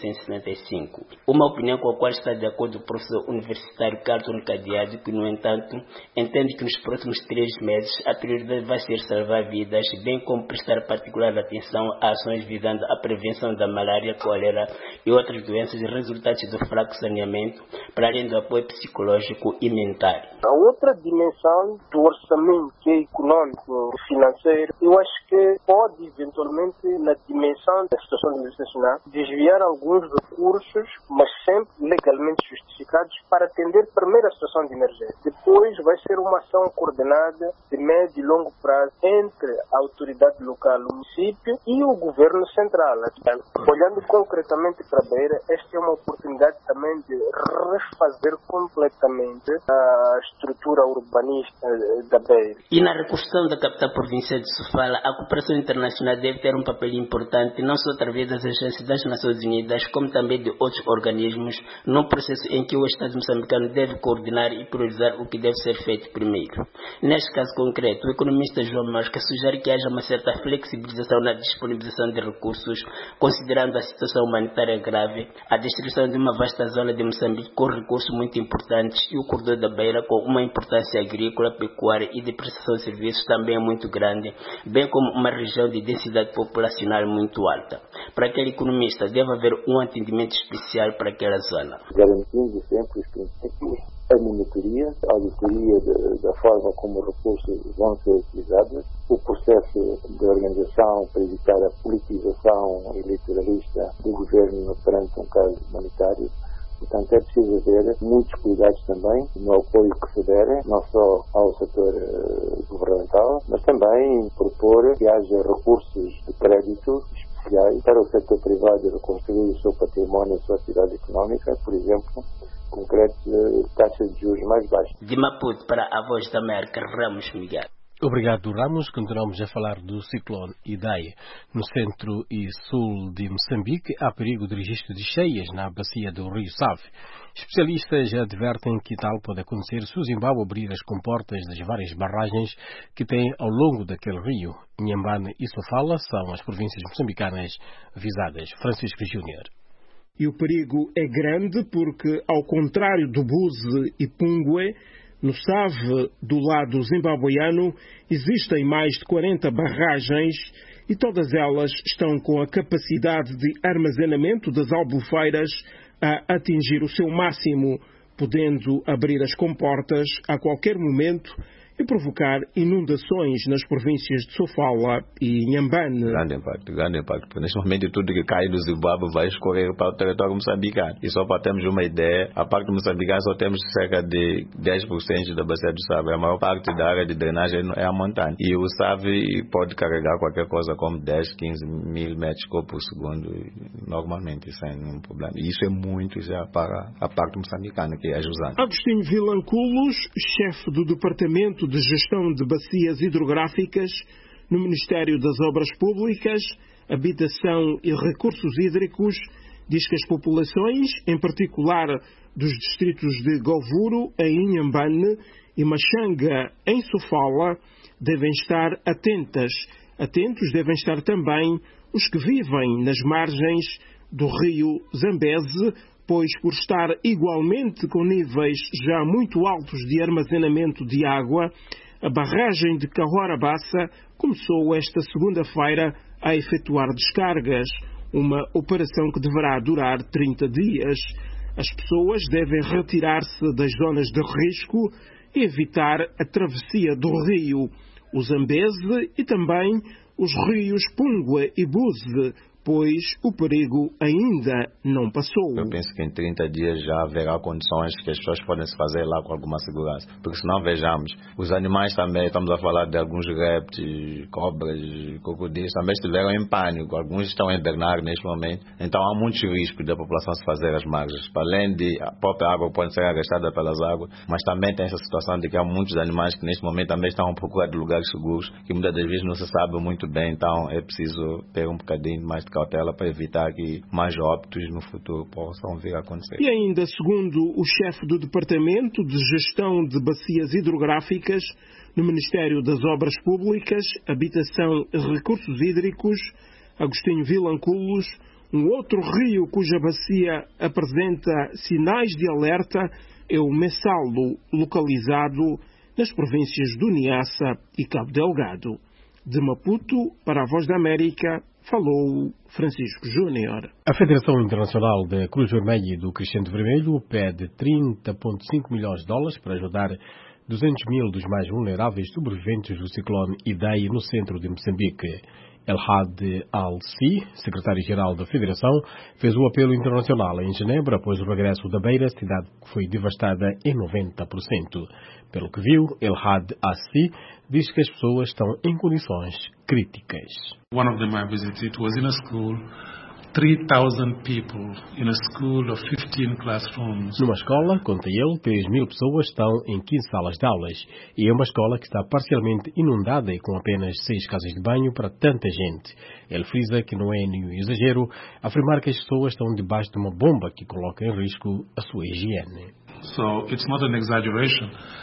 1975. Uma opinião com a qual está de acordo o professor universitário Carlton Cadeado, que, no entanto, entende que nos próximos 3 meses a prioridade vai ser salvar vidas, bem como prestar particular atenção a ações visando a prevenção da malária, cólera e outras doenças resultantes do fraco saneamento, para além do apoio psicológico e mental. A outra dimensão do orçamento, que é econômico, financeiro, eu acho que pode eventualmente, na dimensão da situação da emergência nacional, desviar alguns recursos, mas sempre legalmente justificados, para atender primeiro a situação de emergência. Depois vai ser uma ação coordenada de médio e longo prazo entre a autoridade local, o município e o governo central. Olhando concretamente para a Beira, esta é uma oportunidade também de refazer completamente a estrutura urbanista da Beira. E na reconstrução da capital provincial de Sofala, a cooperação internacional deve ter um papel importante, não só através das agências das Nações Unidas, como também de outros organismos, num processo em que o Estado moçambicano deve coordenar e priorizar o que deve ser feito primeiro. Neste caso concreto, o economista João Mosca sugere que haja uma certa flexibilização na disponibilização de recursos, considerando a situação humanitária grave, a destruição de uma vasta zona de Moçambique com recursos recursos muito importantes e o corredor da Beira, com uma importância agrícola, pecuária e de prestação de serviços também é muito grande, bem como uma região de densidade populacional muito alta. Para aquele economista, deve haver um atendimento especial para aquela zona. Garantindo sempre os princípios, a monitoria, a auditoria da forma como os recursos vão ser utilizados, o processo de organização para evitar a politização eleitoralista do governo perante um caso humanitário. Portanto, é preciso haver muitos cuidados também no apoio que se der, não só ao setor governamental, mas também propor que haja recursos de crédito especiais para o setor privado reconstruir o seu património, a sua atividade económica, por exemplo, com créditos de taxas de juros mais baixas. De Maputo para a Voz da América, Ramos Miguel. Obrigado, Ramos. Continuamos a falar do ciclone Idai. No centro e sul de Moçambique, há perigo de registro de cheias na bacia do rio Save. Especialistas advertem que tal pode acontecer se o Zimbábue abrir as comportas das várias barragens que tem ao longo daquele rio. Inhambane e Sofala são as províncias moçambicanas visadas. Francisco Júnior. E o perigo é grande porque, ao contrário do Buze e Pungue, no Save, do lado zimbabuiano, existem mais de 40 barragens e todas elas estão com a capacidade de armazenamento das albufeiras a atingir o seu máximo, podendo abrir as comportas a qualquer momento e provocar inundações nas províncias de Sofala e Inhambane. Grande impacto. Porque neste momento tudo que cai do Zimbábue vai escorrer para o território moçambicano. E só para termos uma ideia, a parte moçambicana só temos cerca de 10% da bacia do Save. A maior parte da área de drenagem é a montanha. E o Save pode carregar qualquer coisa como 10, 15 mil metros cúbicos por segundo, normalmente, sem nenhum problema. E isso é muito já para a parte moçambicana, que é a Jusana. Agostinho Vilanculos, chefe do Departamento de Gestão de Bacias Hidrográficas no Ministério das Obras Públicas, Habitação e Recursos Hídricos, diz que as populações, em particular dos distritos de Govuro, em Inhambane, e Machanga, em Sofala, devem estar atentas. Atentos devem estar também os que vivem nas margens do rio Zambeze, pois por estar igualmente com níveis já muito altos de armazenamento de água, a barragem de Cahora Bassa começou esta segunda-feira a efetuar descargas, uma operação que deverá durar 30 dias. As pessoas devem retirar-se das zonas de risco e evitar a travessia do rio, o Zambeze e também os rios Pungue e Buze, pois o perigo ainda não passou. Eu penso que em 30 dias já haverá condições que as pessoas podem se fazer lá com alguma segurança. Porque se não vejamos, os animais também, estamos a falar de alguns répteis, cobras, crocodilos, também estiveram em pânico. Alguns estão a hibernar neste momento. Então há muitos riscos da população se fazer as margens. Para além de a própria água pode ser arrastada pelas águas, mas também tem essa situação de que há muitos animais que neste momento também estão à procura de lugares seguros, que muitas das vezes não se sabe muito bem. Então é preciso ter um bocadinho mais de cautela para evitar que mais óbitos no futuro possam vir a acontecer. E ainda, segundo o chefe do Departamento de Gestão de Bacias Hidrográficas no Ministério das Obras Públicas, Habitação e Recursos Hídricos, Agostinho Vilanculos, um outro rio cuja bacia apresenta sinais de alerta é o Messalo, localizado nas províncias do Niassa e Cabo Delgado. De Maputo, para a Voz da América, falou Francisco Júnior. A Federação Internacional da Cruz Vermelha e do Crescente Vermelho pede 30,5 milhões de dólares para ajudar 200 mil dos mais vulneráveis sobreviventes do ciclone Idai no centro de Moçambique. El-Had Al-Si, secretário-geral da Federação, fez o apelo internacional em Genebra após o regresso da Beira, cidade que foi devastada em 90%. Pelo que viu, El-Had Al-Si diz que as pessoas estão em condições críticas. One of them I visited was in a school, 3,000 people in a school of 15 classrooms. Numa escola, conta ele, 3.000 pessoas estão em 15 salas de aulas e é uma escola que está parcialmente inundada e com apenas 6 casas de banho para tanta gente. Ele frisa que não é nenhum exagero afirmar que as pessoas estão debaixo de uma bomba que coloca em risco a sua higiene. So it's not an exaggeration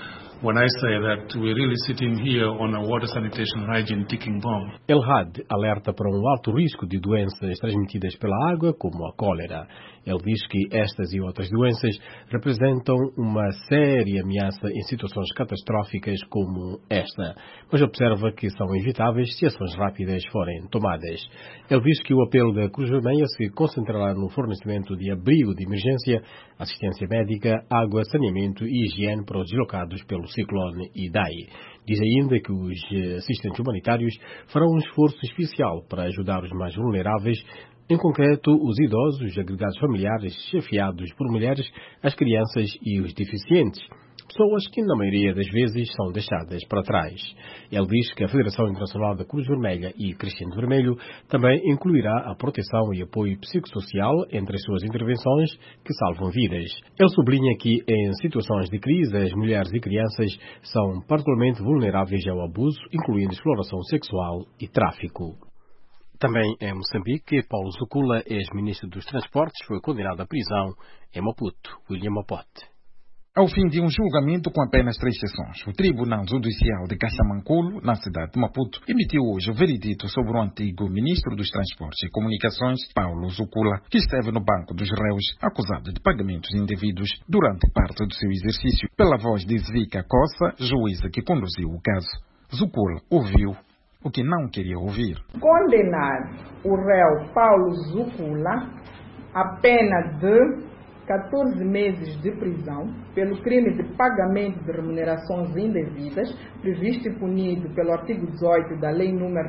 when I say that we're really sitting here on a water sanitation hygiene ticking bomb. El-Had alerta para um alto risco de doenças transmitidas pela água, como a cólera. Ele diz que estas e outras doenças representam uma séria ameaça em situações catastróficas como esta, mas observa que são evitáveis se ações rápidas forem tomadas. Ele diz que o apelo da Cruz Vermelha se concentrará no fornecimento de abrigo de emergência, assistência médica, água, saneamento e higiene para os deslocados pelo ciclone Idai. Diz ainda que os assistentes humanitários farão um esforço especial para ajudar os mais vulneráveis, em concreto os idosos, os agregados familiares, chefiados por mulheres, as crianças e os deficientes, pessoas que na maioria das vezes são deixadas para trás. Ele diz que a Federação Internacional da Cruz Vermelha e Crescente Vermelho também incluirá a proteção e apoio psicossocial entre as suas intervenções que salvam vidas. Ele sublinha que em situações de crise as mulheres e crianças são particularmente vulneráveis ao abuso, incluindo exploração sexual e tráfico. Também em Moçambique, Paulo Zukula, ex-ministro dos Transportes, foi condenado à prisão em Maputo. William Mapote. Ao fim de um julgamento com apenas 3 sessões, o Tribunal Judicial de Caxamanculo, na cidade de Maputo, emitiu hoje o veredito sobre o antigo ministro dos Transportes e Comunicações, Paulo Zukula, que esteve no banco dos réus acusado de pagamentos indevidos durante parte do seu exercício, pela voz de Zika Costa, juíza que conduziu o caso. Zukula ouviu o que não queria ouvir. Condenar o réu Paulo Zukula a pena de 14 meses de prisão pelo crime de pagamento de remunerações indevidas, previsto e punido pelo artigo 18 da Lei nº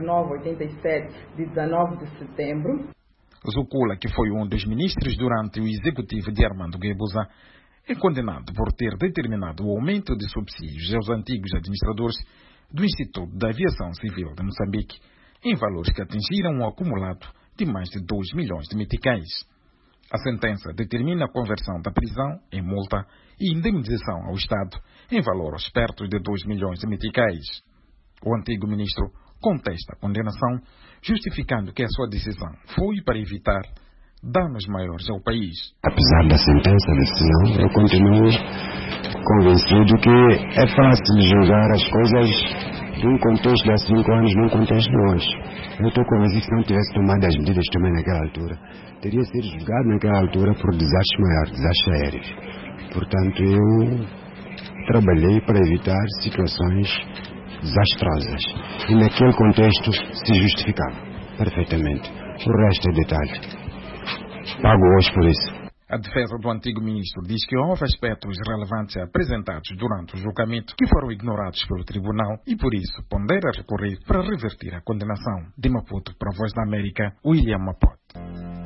987, de 19 de setembro. Zukula, que foi um dos ministros durante o executivo de Armando Guebuza, é condenado por ter determinado o aumento de subsídios aos antigos administradores do Instituto da Aviação Civil de Moçambique, em valores que atingiram um acumulado de mais de 2 milhões de meticais. A sentença determina a conversão da prisão em multa e indemnização ao Estado em valores perto de 2 milhões de meticais. O antigo ministro contesta a condenação, justificando que a sua decisão foi para evitar danos maiores ao país. Apesar da sentença de decisão, eu continuo convencido que é fácil julgar as coisas de um contexto de há 5 anos num contexto de hoje. Eu estou convencido que se não tivesse tomado as medidas também naquela altura, teria sido julgado naquela altura por desastres maiores, desastres aéreos. Portanto, eu trabalhei para evitar situações desastrosas. E naquele contexto se justificava perfeitamente. O resto é detalhe. Pago hoje por isso. A defesa do antigo ministro diz que houve aspectos relevantes apresentados durante o julgamento que foram ignorados pelo tribunal e, por isso, pondera recorrer para reverter a condenação. De Maputo para a Voz da América, William Mapote.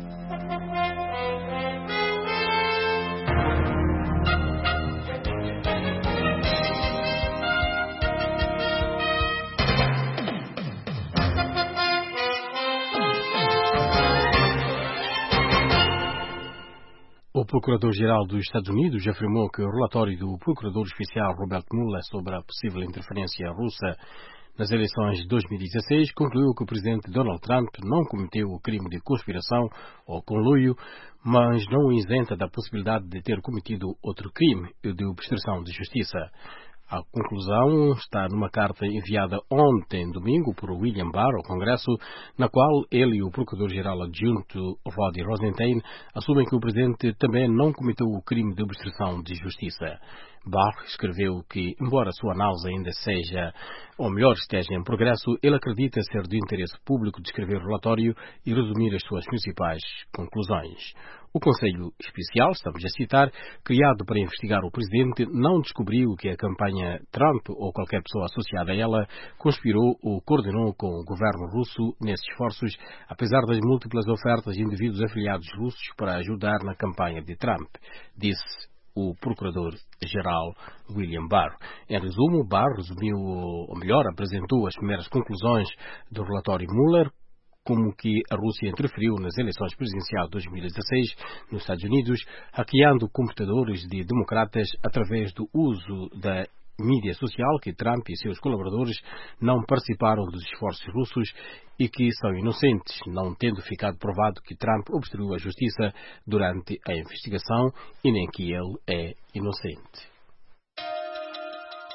O Procurador-Geral dos Estados Unidos afirmou que o relatório do Procurador Especial Robert Mueller sobre a possível interferência russa nas eleições de 2016 concluiu que o presidente Donald Trump não cometeu o crime de conspiração ou conluio, mas não o isenta da possibilidade de ter cometido outro crime, o de obstrução de justiça. A conclusão está numa carta enviada ontem, domingo, por William Barr ao Congresso, na qual ele e o Procurador-Geral Adjunto Rod Rosenstein assumem que o Presidente também não cometeu o crime de obstrução de justiça. Barr escreveu que, embora sua análise ainda seja, ou melhor, esteja em progresso, ele acredita ser de interesse público descrever o relatório e resumir as suas principais conclusões. O Conselho Especial, estamos a citar, criado para investigar o Presidente, não descobriu que a campanha Trump ou qualquer pessoa associada a ela conspirou ou coordenou com o governo russo nesses esforços, apesar das múltiplas ofertas de indivíduos afiliados russos para ajudar na campanha de Trump, disse o Procurador-Geral William Barr. Em resumo, Barr resumiu, ou melhor, apresentou as primeiras conclusões do relatório Mueller, como que a Rússia interferiu nas eleições presidenciais de 2016 nos Estados Unidos, hackeando computadores de democratas através do uso da mídia social, que Trump e seus colaboradores não participaram dos esforços russos e que são inocentes, não tendo ficado provado que Trump obstruiu a justiça durante a investigação e nem que ele é inocente.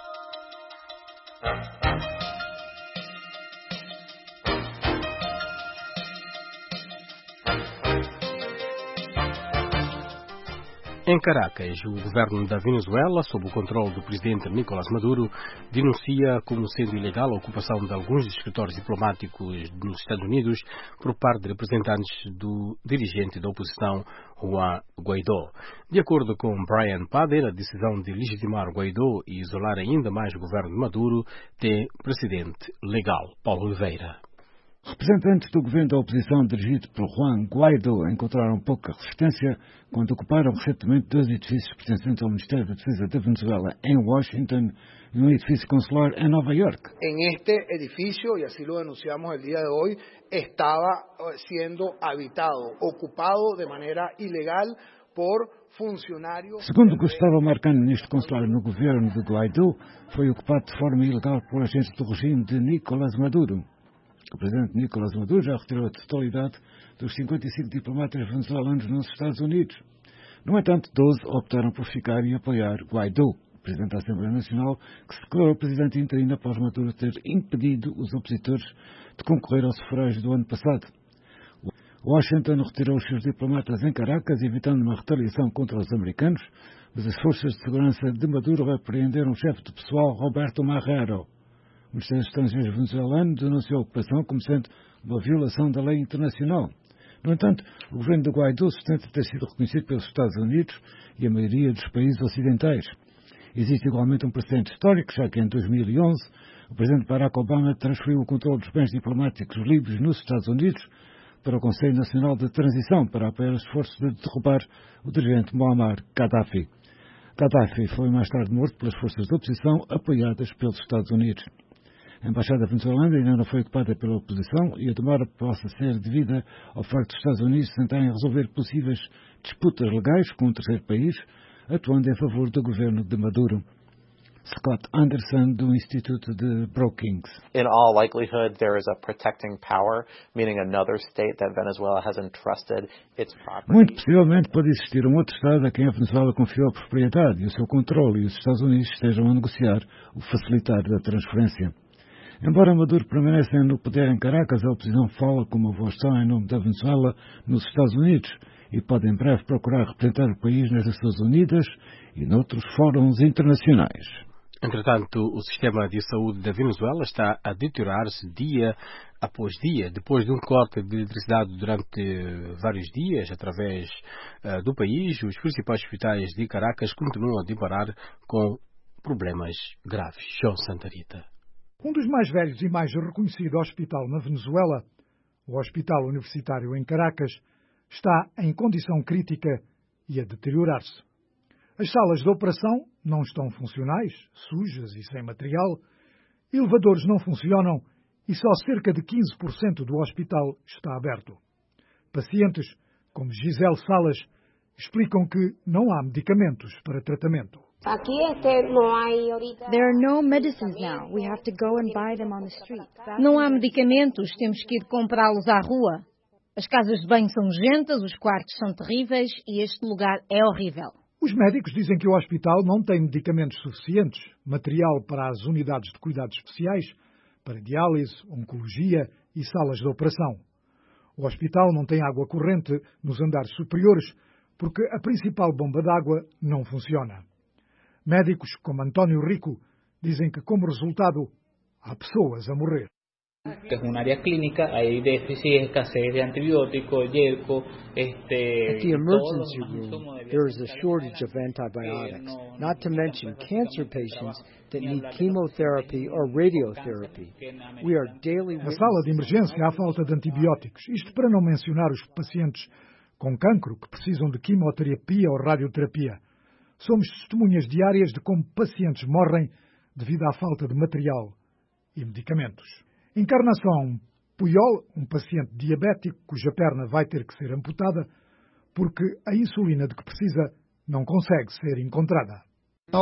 Em Caracas, o governo da Venezuela, sob o controle do presidente Nicolás Maduro, denuncia como sendo ilegal a ocupação de alguns escritórios diplomáticos nos Estados Unidos por parte de representantes do dirigente da oposição, Juan Guaidó. De acordo com Brian Pader, a decisão de legitimar Guaidó e isolar ainda mais o governo de Maduro tem precedente legal. Paulo Oliveira. Representantes do governo da oposição dirigido por Juan Guaidó encontraram pouca resistência quando ocuparam recentemente 2 edifícios pertencentes ao Ministério da Defesa da Venezuela em Washington e um edifício consular em Nova York. En este edificio, y así lo denunciamos el día de hoy, estaba siendo habitado, ocupado de manera ilegal por funcionários. Segundo o que estava marcando neste consulado no governo de Guaidó, foi ocupado de forma ilegal por agentes do regime de Nicolás Maduro. O presidente Nicolás Maduro já retirou a totalidade dos 55 diplomatas venezuelanos nos Estados Unidos. No entanto, 12 optaram por ficar e apoiar Guaidó, presidente da Assembleia Nacional, que se declarou presidente interino após Maduro ter impedido os opositores de concorrer ao sufrágio do ano passado. Washington retirou os seus diplomatas em Caracas, evitando uma retaliação contra os americanos, mas as forças de segurança de Maduro repreenderam o chefe de pessoal, Roberto Marrero. O Ministério dos Estrangeiros venezuelano denunciou a ocupação como sendo uma violação da lei internacional. No entanto, o governo de Guaidó sustenta ter sido reconhecido pelos Estados Unidos e a maioria dos países ocidentais. Existe igualmente um precedente histórico, já que em 2011 o presidente Barack Obama transferiu o controle dos bens diplomáticos livres nos Estados Unidos para o Conselho Nacional de Transição para apoiar os esforços de derrubar o dirigente Muammar Gaddafi. Gaddafi foi mais tarde morto pelas forças de oposição apoiadas pelos Estados Unidos. A embaixada venezuelana ainda não foi ocupada pela oposição e a demora possa ser devida ao facto dos Estados Unidos tentarem resolver possíveis disputas legais com um terceiro país, atuando em favor do governo de Maduro. Scott Anderson, do Instituto de Brookings. In all likelihood, there is a protecting power, meaning another state that Venezuela has entrusted its property. Muito possivelmente pode existir um outro Estado a quem a Venezuela confiou a propriedade e o seu controle, e os Estados Unidos estejam a negociar o facilitar da transferência. Embora Maduro permaneça no poder em Caracas, a oposição fala com uma voz só em nome da Venezuela nos Estados Unidos e pode em breve procurar representar o país nas Nações Unidas e noutros fóruns internacionais. Entretanto, o sistema de saúde da Venezuela está a deteriorar-se dia após dia, depois de um corte de eletricidade durante vários dias através do país. Os principais hospitais de Caracas continuam a deparar com problemas graves. João Santa Rita. Um dos mais velhos e mais reconhecido hospital na Venezuela, o Hospital Universitário em Caracas, está em condição crítica e a deteriorar-se. As salas de operação não estão funcionais, sujas e sem material, elevadores não funcionam e só cerca de 15% do hospital está aberto. Pacientes, como Gisele Salas, explicam que não há medicamentos para tratamento. There are no medicines now. We have to go and buy them on the street. Não há medicamentos, temos que ir comprá-los à rua. As casas de banho são nojentas, os quartos são terríveis e este lugar é horrível. Os médicos dizem que o hospital não tem medicamentos suficientes, material para as unidades de cuidados especiais, para diálise, oncologia e salas de operação. O hospital não tem água corrente nos andares superiores porque a principal bomba d'água não funciona. Médicos como António Rico dizem que, como resultado, há pessoas a morrer. Que es un área clínica, hay déficit, escasez de antibióticos, yerco, At the emergency room, there is a shortage of antibiotics, not to mention cancer patients that need chemotherapy or radiotherapy. We are daily... Na sala de emergência há falta de antibióticos, isto para não mencionar os pacientes com cancro que precisam de quimioterapia ou radioterapia. Somos testemunhas diárias de como pacientes morrem devido à falta de material e medicamentos. Encarnação Puyol, um paciente diabético cuja perna vai ter que ser amputada porque a insulina de que precisa não consegue ser encontrada. I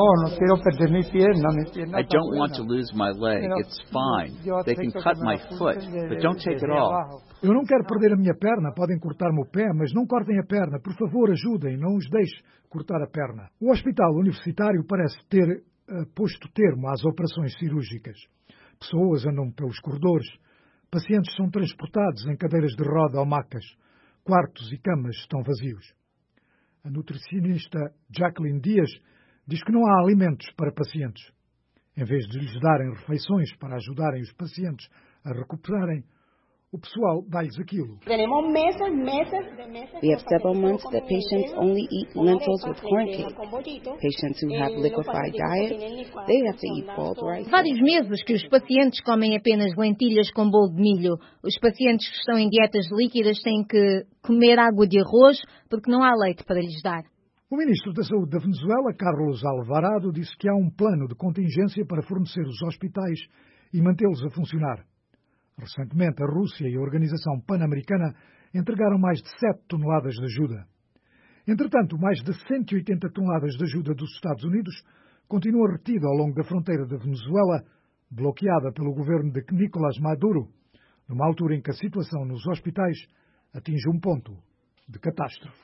don't want to lose my leg. It's fine. They can cut my foot, but don't take it all. Eu não quero perder a minha perna. Podem cortar-me o pé, mas não cortem a perna. Por favor, ajudem. Não os deixe cortar a perna. O hospital universitário parece ter posto termo às operações cirúrgicas. Pessoas andam pelos corredores, pacientes são transportados em cadeiras de roda ou macas, quartos e camas estão vazios. A nutricionista Jacqueline Dias diz que não há alimentos para pacientes. Em vez de lhes darem refeições para ajudarem os pacientes a recuperarem, o pessoal dá-lhes aquilo. We have several months that patients only eat lentils with corn cake. Patients who have liquefied diets, they have to eat boiled rice. Vários meses que os pacientes comem apenas lentilhas com bolo de milho. Os pacientes que estão em dietas líquidas têm que comer água de arroz porque não há leite para lhes dar. O ministro da Saúde da Venezuela, Carlos Alvarado, disse que há um plano de contingência para fornecer os hospitais e mantê-los a funcionar. Recentemente, a Rússia e a Organização Pan-Americana entregaram mais de 7 toneladas de ajuda. Entretanto, mais de 180 toneladas de ajuda dos Estados Unidos continua retida ao longo da fronteira da Venezuela, bloqueada pelo governo de Nicolás Maduro, numa altura em que a situação nos hospitais atinge um ponto de catástrofe.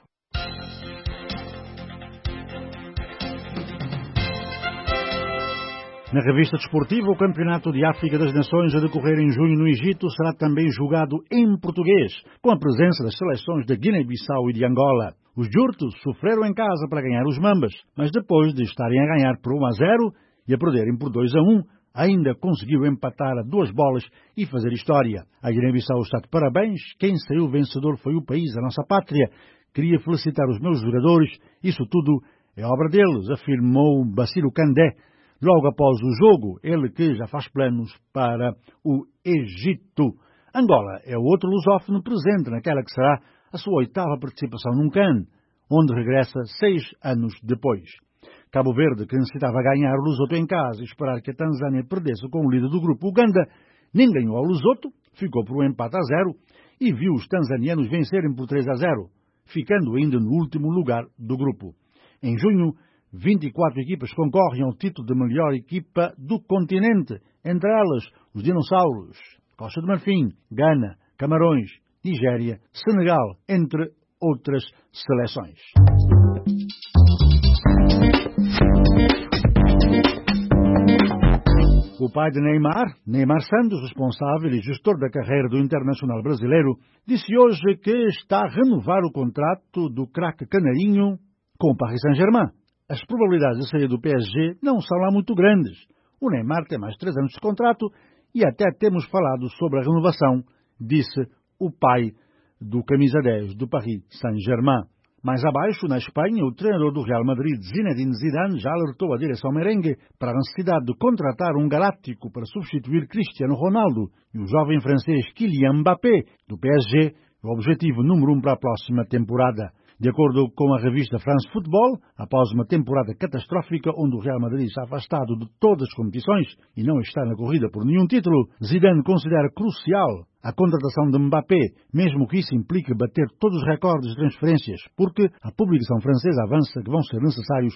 Na revista desportiva, o Campeonato de África das Nações a decorrer em junho no Egito será também jogado em português, com a presença das seleções de Guiné-Bissau e de Angola. Os Jurtos sofreram em casa para ganhar os Mambas, mas depois de estarem a ganhar por 1-0 e a perderem por 2-1, ainda conseguiu empatar a 2 bolas e fazer história. A Guiné-Bissau está de parabéns, quem saiu vencedor foi o país, a nossa pátria. Queria felicitar os meus jogadores, isso tudo é obra deles, afirmou Bassirou Kandé, logo após o jogo, ele que já faz planos para o Egito. Angola é o outro lusófono presente naquela que será a sua 8ª participação num CAN, onde regressa 6 anos depois. Cabo Verde, que necessitava ganhar o Lusoto em casa e esperar que a Tanzânia perdesse com o líder do grupo Uganda, nem ganhou ao Lusoto, ficou por um empate a 0 e viu os tanzanianos vencerem por 3-0, ficando ainda no último lugar do grupo. Em junho, 24 equipas concorrem ao título de melhor equipa do continente, entre elas os dinossauros, Costa de Marfim, Gana, Camarões, Nigéria, Senegal, entre outras seleções. O pai de Neymar Santos, responsável e gestor da carreira do internacional brasileiro, disse hoje que está a renovar o contrato do craque canarinho com o Paris Saint-Germain. As probabilidades de sair do PSG não são lá muito grandes. O Neymar tem mais 3 anos de contrato e até temos falado sobre a renovação, disse o pai do camisa 10 do Paris Saint-Germain. Mais abaixo, na Espanha, o treinador do Real Madrid, Zinedine Zidane, já alertou a direção merengue para a necessidade de contratar um galáctico para substituir Cristiano Ronaldo e o jovem francês Kylian Mbappé, do PSG, o objetivo número 1 para a próxima temporada. De acordo com a revista France Football, após uma temporada catastrófica onde o Real Madrid está afastado de todas as competições e não está na corrida por nenhum título, Zidane considera crucial a contratação de Mbappé, mesmo que isso implique bater todos os recordes de transferências, porque a publicação francesa avança que vão ser necessários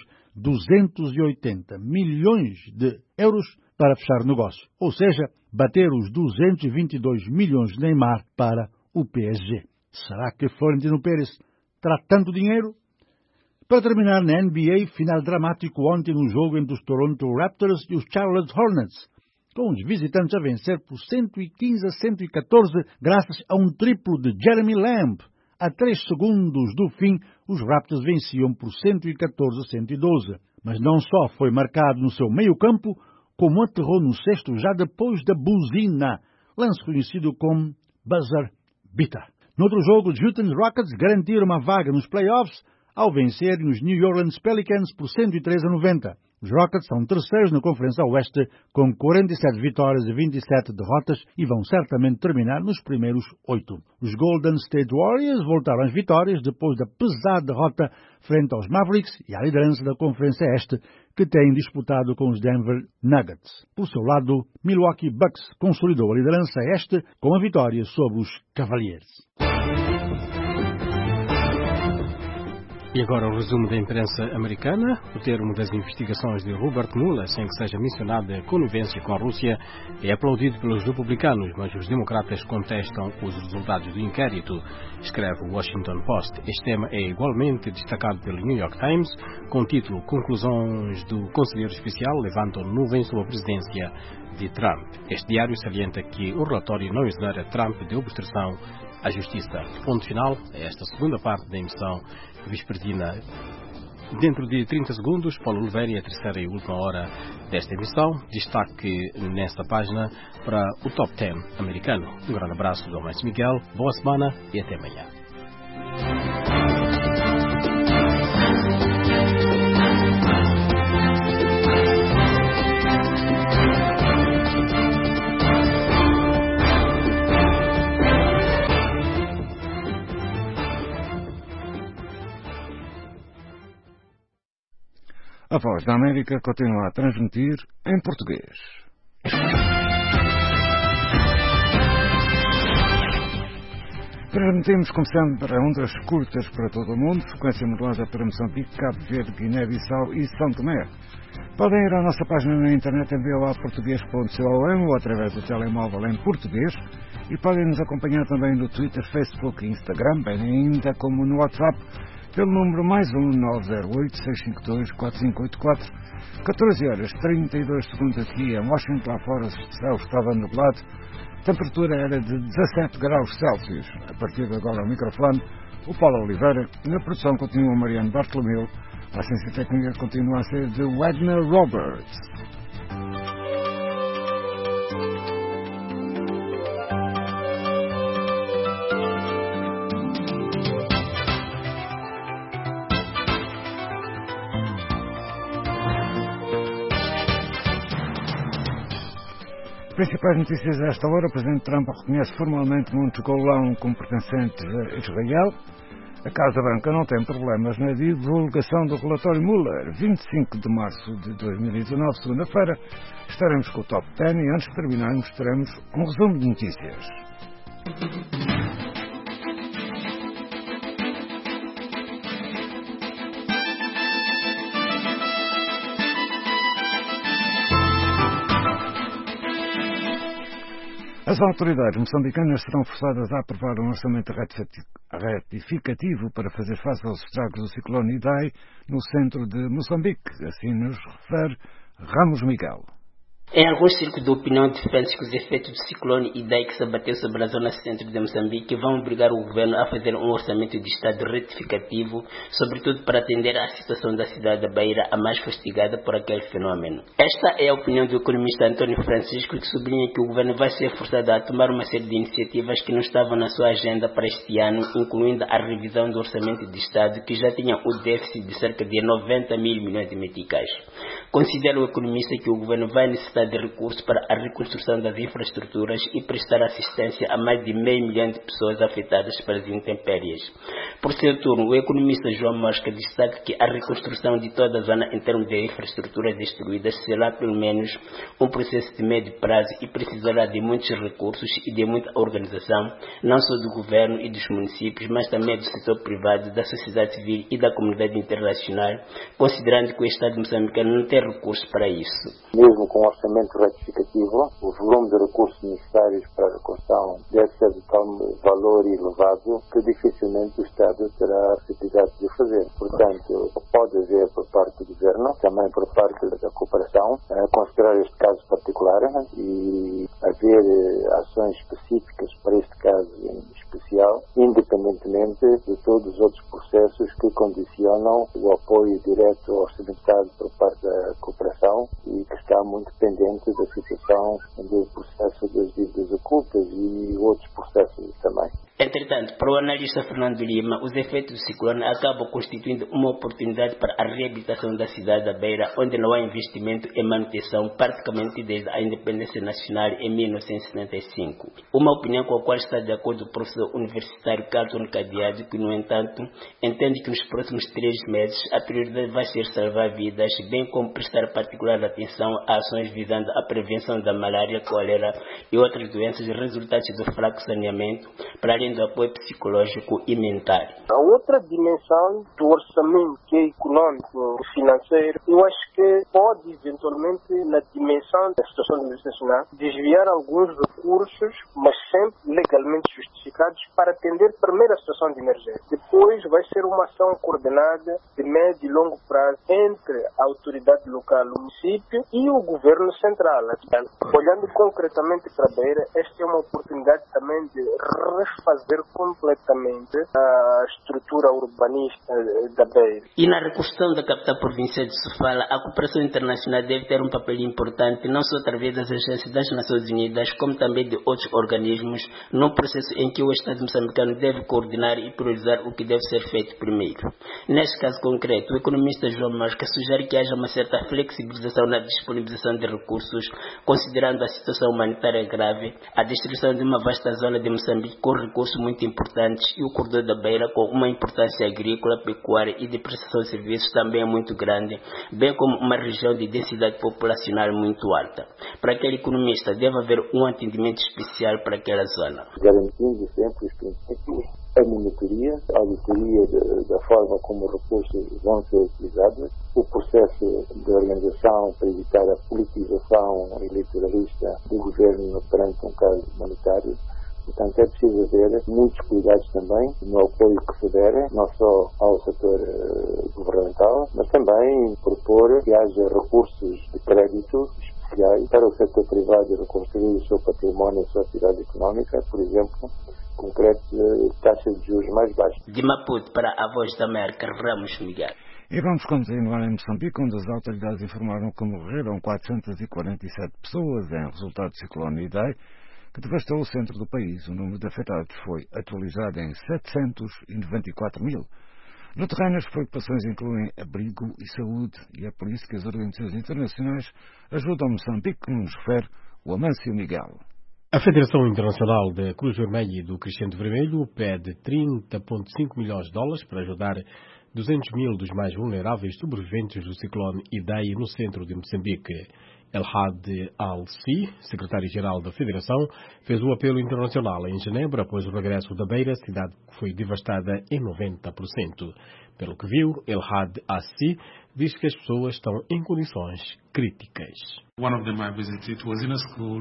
280 milhões de euros para fechar o negócio, ou seja, bater os 222 milhões de Neymar para o PSG. Será que Florentino Pérez terá tanto dinheiro? Para terminar, na NBA, final dramático ontem no jogo entre os Toronto Raptors e os Charlotte Hornets, com os visitantes a vencer por 115-114 graças a um triplo de Jeremy Lamb. A 3 segundos do fim, os Raptors venciam por 114-112. Mas não só foi marcado no seu meio-campo, como aterrou no cesto já depois da buzina, lance conhecido como buzzer beater. Noutro jogo, os Houston Rockets garantiram uma vaga nos playoffs ao vencerem os New Orleans Pelicans por 103-90. Os Rockets são terceiros na Conferência Oeste com 47 vitórias e 27 derrotas e vão certamente terminar nos primeiros 8. Os Golden State Warriors voltaram às vitórias depois da pesada derrota frente aos Mavericks e à liderança da Conferência Este, que têm disputado com os Denver Nuggets. Por seu lado, Milwaukee Bucks consolidou a liderança Este com a vitória sobre os Cavaliers. E agora o resumo da imprensa americana. O termo das investigações de Robert Mueller, sem que seja mencionada conivência com a Rússia, é aplaudido pelos republicanos, mas os democratas contestam os resultados do inquérito, escreve o Washington Post. Este tema é igualmente destacado pelo New York Times, com o título Conclusões do Conselheiro Especial levantam nuvens sobre a presidência de Trump. Este diário salienta que o relatório não exonera Trump de obstrução à justiça. Ponto final a esta segunda parte da emissão vespertina. Dentro de 30 segundos, Paulo Oliveira e a terceira e última hora desta emissão. Destaque nesta página para o Top 10 americano. Um grande abraço do Almeida Miguel, boa semana e até amanhã. A Voz da América continua a transmitir em português. Transmitimos, como sempre, a ondas curtas para todo o mundo, frequência modulada para Moçambique, Cabo Verde, Guiné-Bissau e São Tomé. Podem ir à nossa página na internet em voaportuguês.com ou através do telemóvel em português e podem nos acompanhar também no Twitter, Facebook e Instagram, bem ainda como no WhatsApp, pelo número +1 908-652-4584. 14 horas 32 segundos aqui em Washington. Lá fora o céu estava nublado. A temperatura era de 17 graus Celsius. A partir de agora ao microfone, o Paulo Oliveira. Na produção continua o Mariano Bartolomeu. A assistência técnica continua a ser de Wagner Roberts. Principais notícias a esta hora. O Presidente Trump reconhece formalmente Monte Golão como pertencente a Israel. A Casa Branca não tem problemas na divulgação do relatório Mueller. 25 de março de 2019, segunda-feira, estaremos com o Top 10 e antes de terminarmos teremos um resumo de notícias. As autoridades moçambicanas serão forçadas a aprovar um orçamento retificativo para fazer face aos estragos do ciclone Idai no centro de Moçambique. Assim nos refere Ramos Miguel. Em alguns círculos de opinião defende-se que os efeitos do ciclone Idai que se abateu sobre a zona centro de Moçambique vão obrigar o governo a fazer um orçamento de Estado retificativo, sobretudo para atender à situação da cidade da Beira, a mais castigada por aquele fenómeno. Esta é a opinião do economista António Francisco, que sublinha que o governo vai ser forçado a tomar uma série de iniciativas que não estavam na sua agenda para este ano, incluindo a revisão do orçamento de Estado, que já tinha o déficit de cerca de 90 mil milhões de meticais. Considera o economista que o governo vai necessitar de recursos para a reconstrução das infraestruturas e prestar assistência a mais de 500 mil de pessoas afetadas pelas intempéries. Por seu turno, o economista João Mosca destaca que a reconstrução de toda a zona em termos de infraestruturas destruídas será pelo menos um processo de médio prazo e precisará de muitos recursos e de muita organização, não só do governo e dos municípios, mas também do setor privado, da sociedade civil e da comunidade internacional, considerando que o Estado moçambicano não tem recursos para isso. Mesmo com o orçamento retificativo, o volume de recursos necessários para a reconstrução deve ser de tal valor elevado que dificilmente o Estado terá a possibilidade de fazer. Portanto, pode haver por parte do Governo, também por parte da cooperação, considerar este caso particular e haver ações específicas para este caso em especial, independentemente de todos os outros processos que condicionam o apoio direto orçamentário por parte da cooperação e que está muito dependente da situação do processo das dívidas ocultas e outros processos também. Entretanto, para o analista Fernando Lima, os efeitos do ciclone acabam constituindo uma oportunidade para a reabilitação da cidade da Beira, onde não há investimento em manutenção praticamente desde a independência nacional em 1975. Uma opinião com a qual está de acordo o professor universitário Carlton Cadeado, que, no entanto, entende que nos próximos 3 meses a prioridade vai ser salvar vidas, bem como prestar particular atenção a ações visando a prevenção da malária, cólera e outras doenças resultantes do fraco saneamento, para além do apoio psicológico e mental. A outra dimensão do orçamento, que é econômico e financeiro, eu acho que pode eventualmente, na dimensão da situação de emergência nacional, desviar alguns recursos, mas sempre legalmente justificados, para atender primeiro a situação de emergência. Depois vai ser uma ação coordenada de médio e longo prazo entre a autoridade local, o município e o governo central. Olhando concretamente para a Beira, esta é uma oportunidade também de refazer completamente a estrutura urbanista da Beira. E na reconstrução da capital provincial de Sofala, a cooperação internacional deve ter um papel importante, não só através das agências das Nações Unidas, como também de outros organismos, num processo em que o Estado moçambicano deve coordenar e priorizar o que deve ser feito primeiro. Neste caso concreto, o economista João Masca sugere que haja uma certa flexibilização na disponibilização de recursos, considerando a situação humanitária grave, a destruição de uma vasta zona de Moçambique com recursos muito importantes e o corredor da Beira com uma importância agrícola, pecuária e de prestação de serviços também muito grande, bem como uma região de densidade populacional muito alta. Para aquele economista, deve haver um atendimento especial para aquela zona. Garantindo sempre os princípios, a monitoria, a auditoria da forma como os recursos vão ser utilizados, o processo de organização para evitar a politização eleitoralista do governo perante um caso humanitário. Portanto, é preciso haver muitos cuidados também no apoio que se der, não só ao setor governamental, mas também propor que haja recursos de crédito especiais para o setor privado reconstruir o seu património e a sua atividade económica, por exemplo, concretos taxas de juros mais baixas. De Maputo para a Voz da América, Ramos Miguel. E vamos continuar em Moçambique, onde as autoridades informaram que morreram 447 pessoas em resultado do ciclone Idai, que devastou o centro do país. O número de afetados foi atualizado em 794 mil. No terreno, as preocupações incluem abrigo e saúde, e é por isso que as organizações internacionais ajudam Moçambique, como nos refere o Amâncio Miguel. A Federação Internacional da Cruz Vermelha e do Crescente Vermelho pede 30,5 milhões de dólares para ajudar 200 mil dos mais vulneráveis sobreviventes do ciclone Idai no centro de Moçambique. El-Had Al-Si, secretário-geral da Federação, fez o apelo internacional em Genebra após o regresso da Beira, cidade que foi devastada em 90%. Pelo que viu, El-Had Al-Si diz que as pessoas estão em condições críticas. One of them I visited was in a school.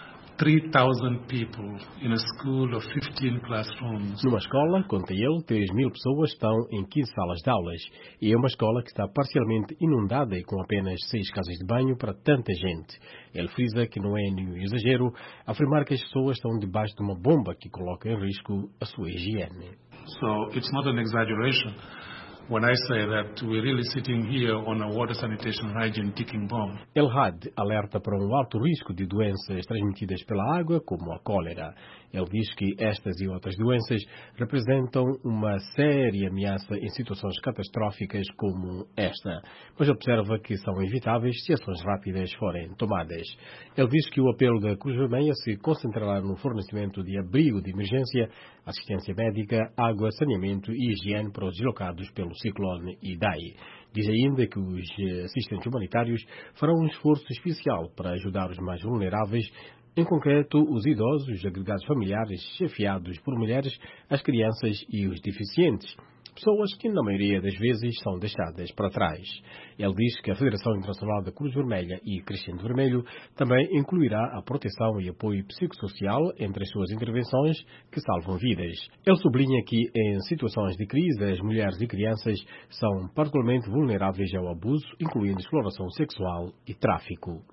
3,000 people in a school of 15 classrooms. Numa escola, conta ele, 3.000 pessoas estão em 15 salas de aulas. E é uma escola que está parcialmente inundada e com apenas 6 casas de banho para tanta gente. Ele frisa que não é nenhum exagero afirmar que as pessoas estão debaixo de uma bomba que coloca em risco a sua higiene. So it's not an exaggeration when I say that we're really sitting here on a water sanitation hygiene ticking bomb. El-Had alerta para um alto risco de doenças transmitidas pela água, como a cólera. Ele diz que estas e outras doenças representam uma séria ameaça em situações catastróficas como esta, mas observa que são evitáveis se ações rápidas forem tomadas. Ele diz que o apelo da Cruz Vermelha se concentrará no fornecimento de abrigo de emergência, assistência médica, água, saneamento e higiene para os deslocados pelo ciclone Idai. Diz ainda que os assistentes humanitários farão um esforço especial para ajudar os mais vulneráveis, em concreto os idosos, os agregados familiares, chefiados por mulheres, as crianças e os deficientes, pessoas que na maioria das vezes são deixadas para trás. Ele diz que a Federação Internacional da Cruz Vermelha e Crescente Vermelho também incluirá a proteção e apoio psicossocial entre as suas intervenções que salvam vidas. Ele sublinha que em situações de crise as mulheres e crianças são particularmente vulneráveis ao abuso, incluindo exploração sexual e tráfico.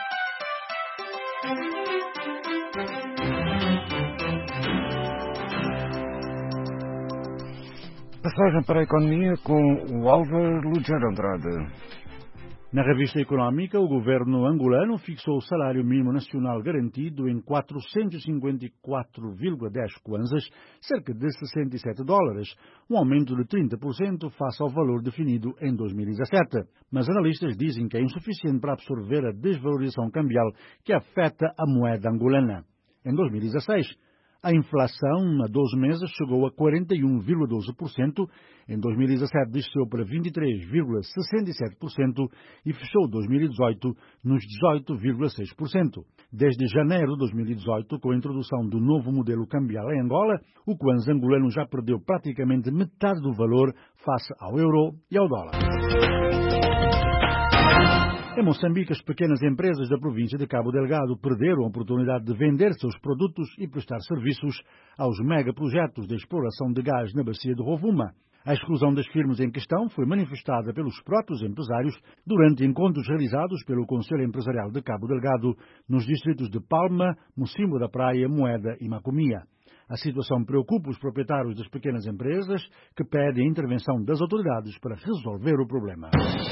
Passagem para a economia com o Álvaro Lugero Andrade. Na revista económica, o governo angolano fixou o salário mínimo nacional garantido em 454,10 kwanzas, cerca de $67, um aumento de 30% face ao valor definido em 2017. Mas analistas dizem que é insuficiente para absorver a desvalorização cambial que afeta a moeda angolana. Em 2016, A inflação, a 12 meses, chegou a 41,12%, em 2017 desceu para 23,67% e fechou 2018 nos 18,6%. Desde janeiro de 2018, com a introdução do novo modelo cambial em Angola, o kwanza angolano já perdeu praticamente metade do valor face ao euro e ao dólar. Em Moçambique, as pequenas empresas da província de Cabo Delgado perderam a oportunidade de vender seus produtos e prestar serviços aos megaprojetos de exploração de gás na bacia de Rovuma. A exclusão das firmas em questão foi manifestada pelos próprios empresários durante encontros realizados pelo Conselho Empresarial de Cabo Delgado nos distritos de Palma, Mocimbo da Praia, Moeda e Macomia. A situação preocupa os proprietários das pequenas empresas, que pedem a intervenção das autoridades para resolver o problema.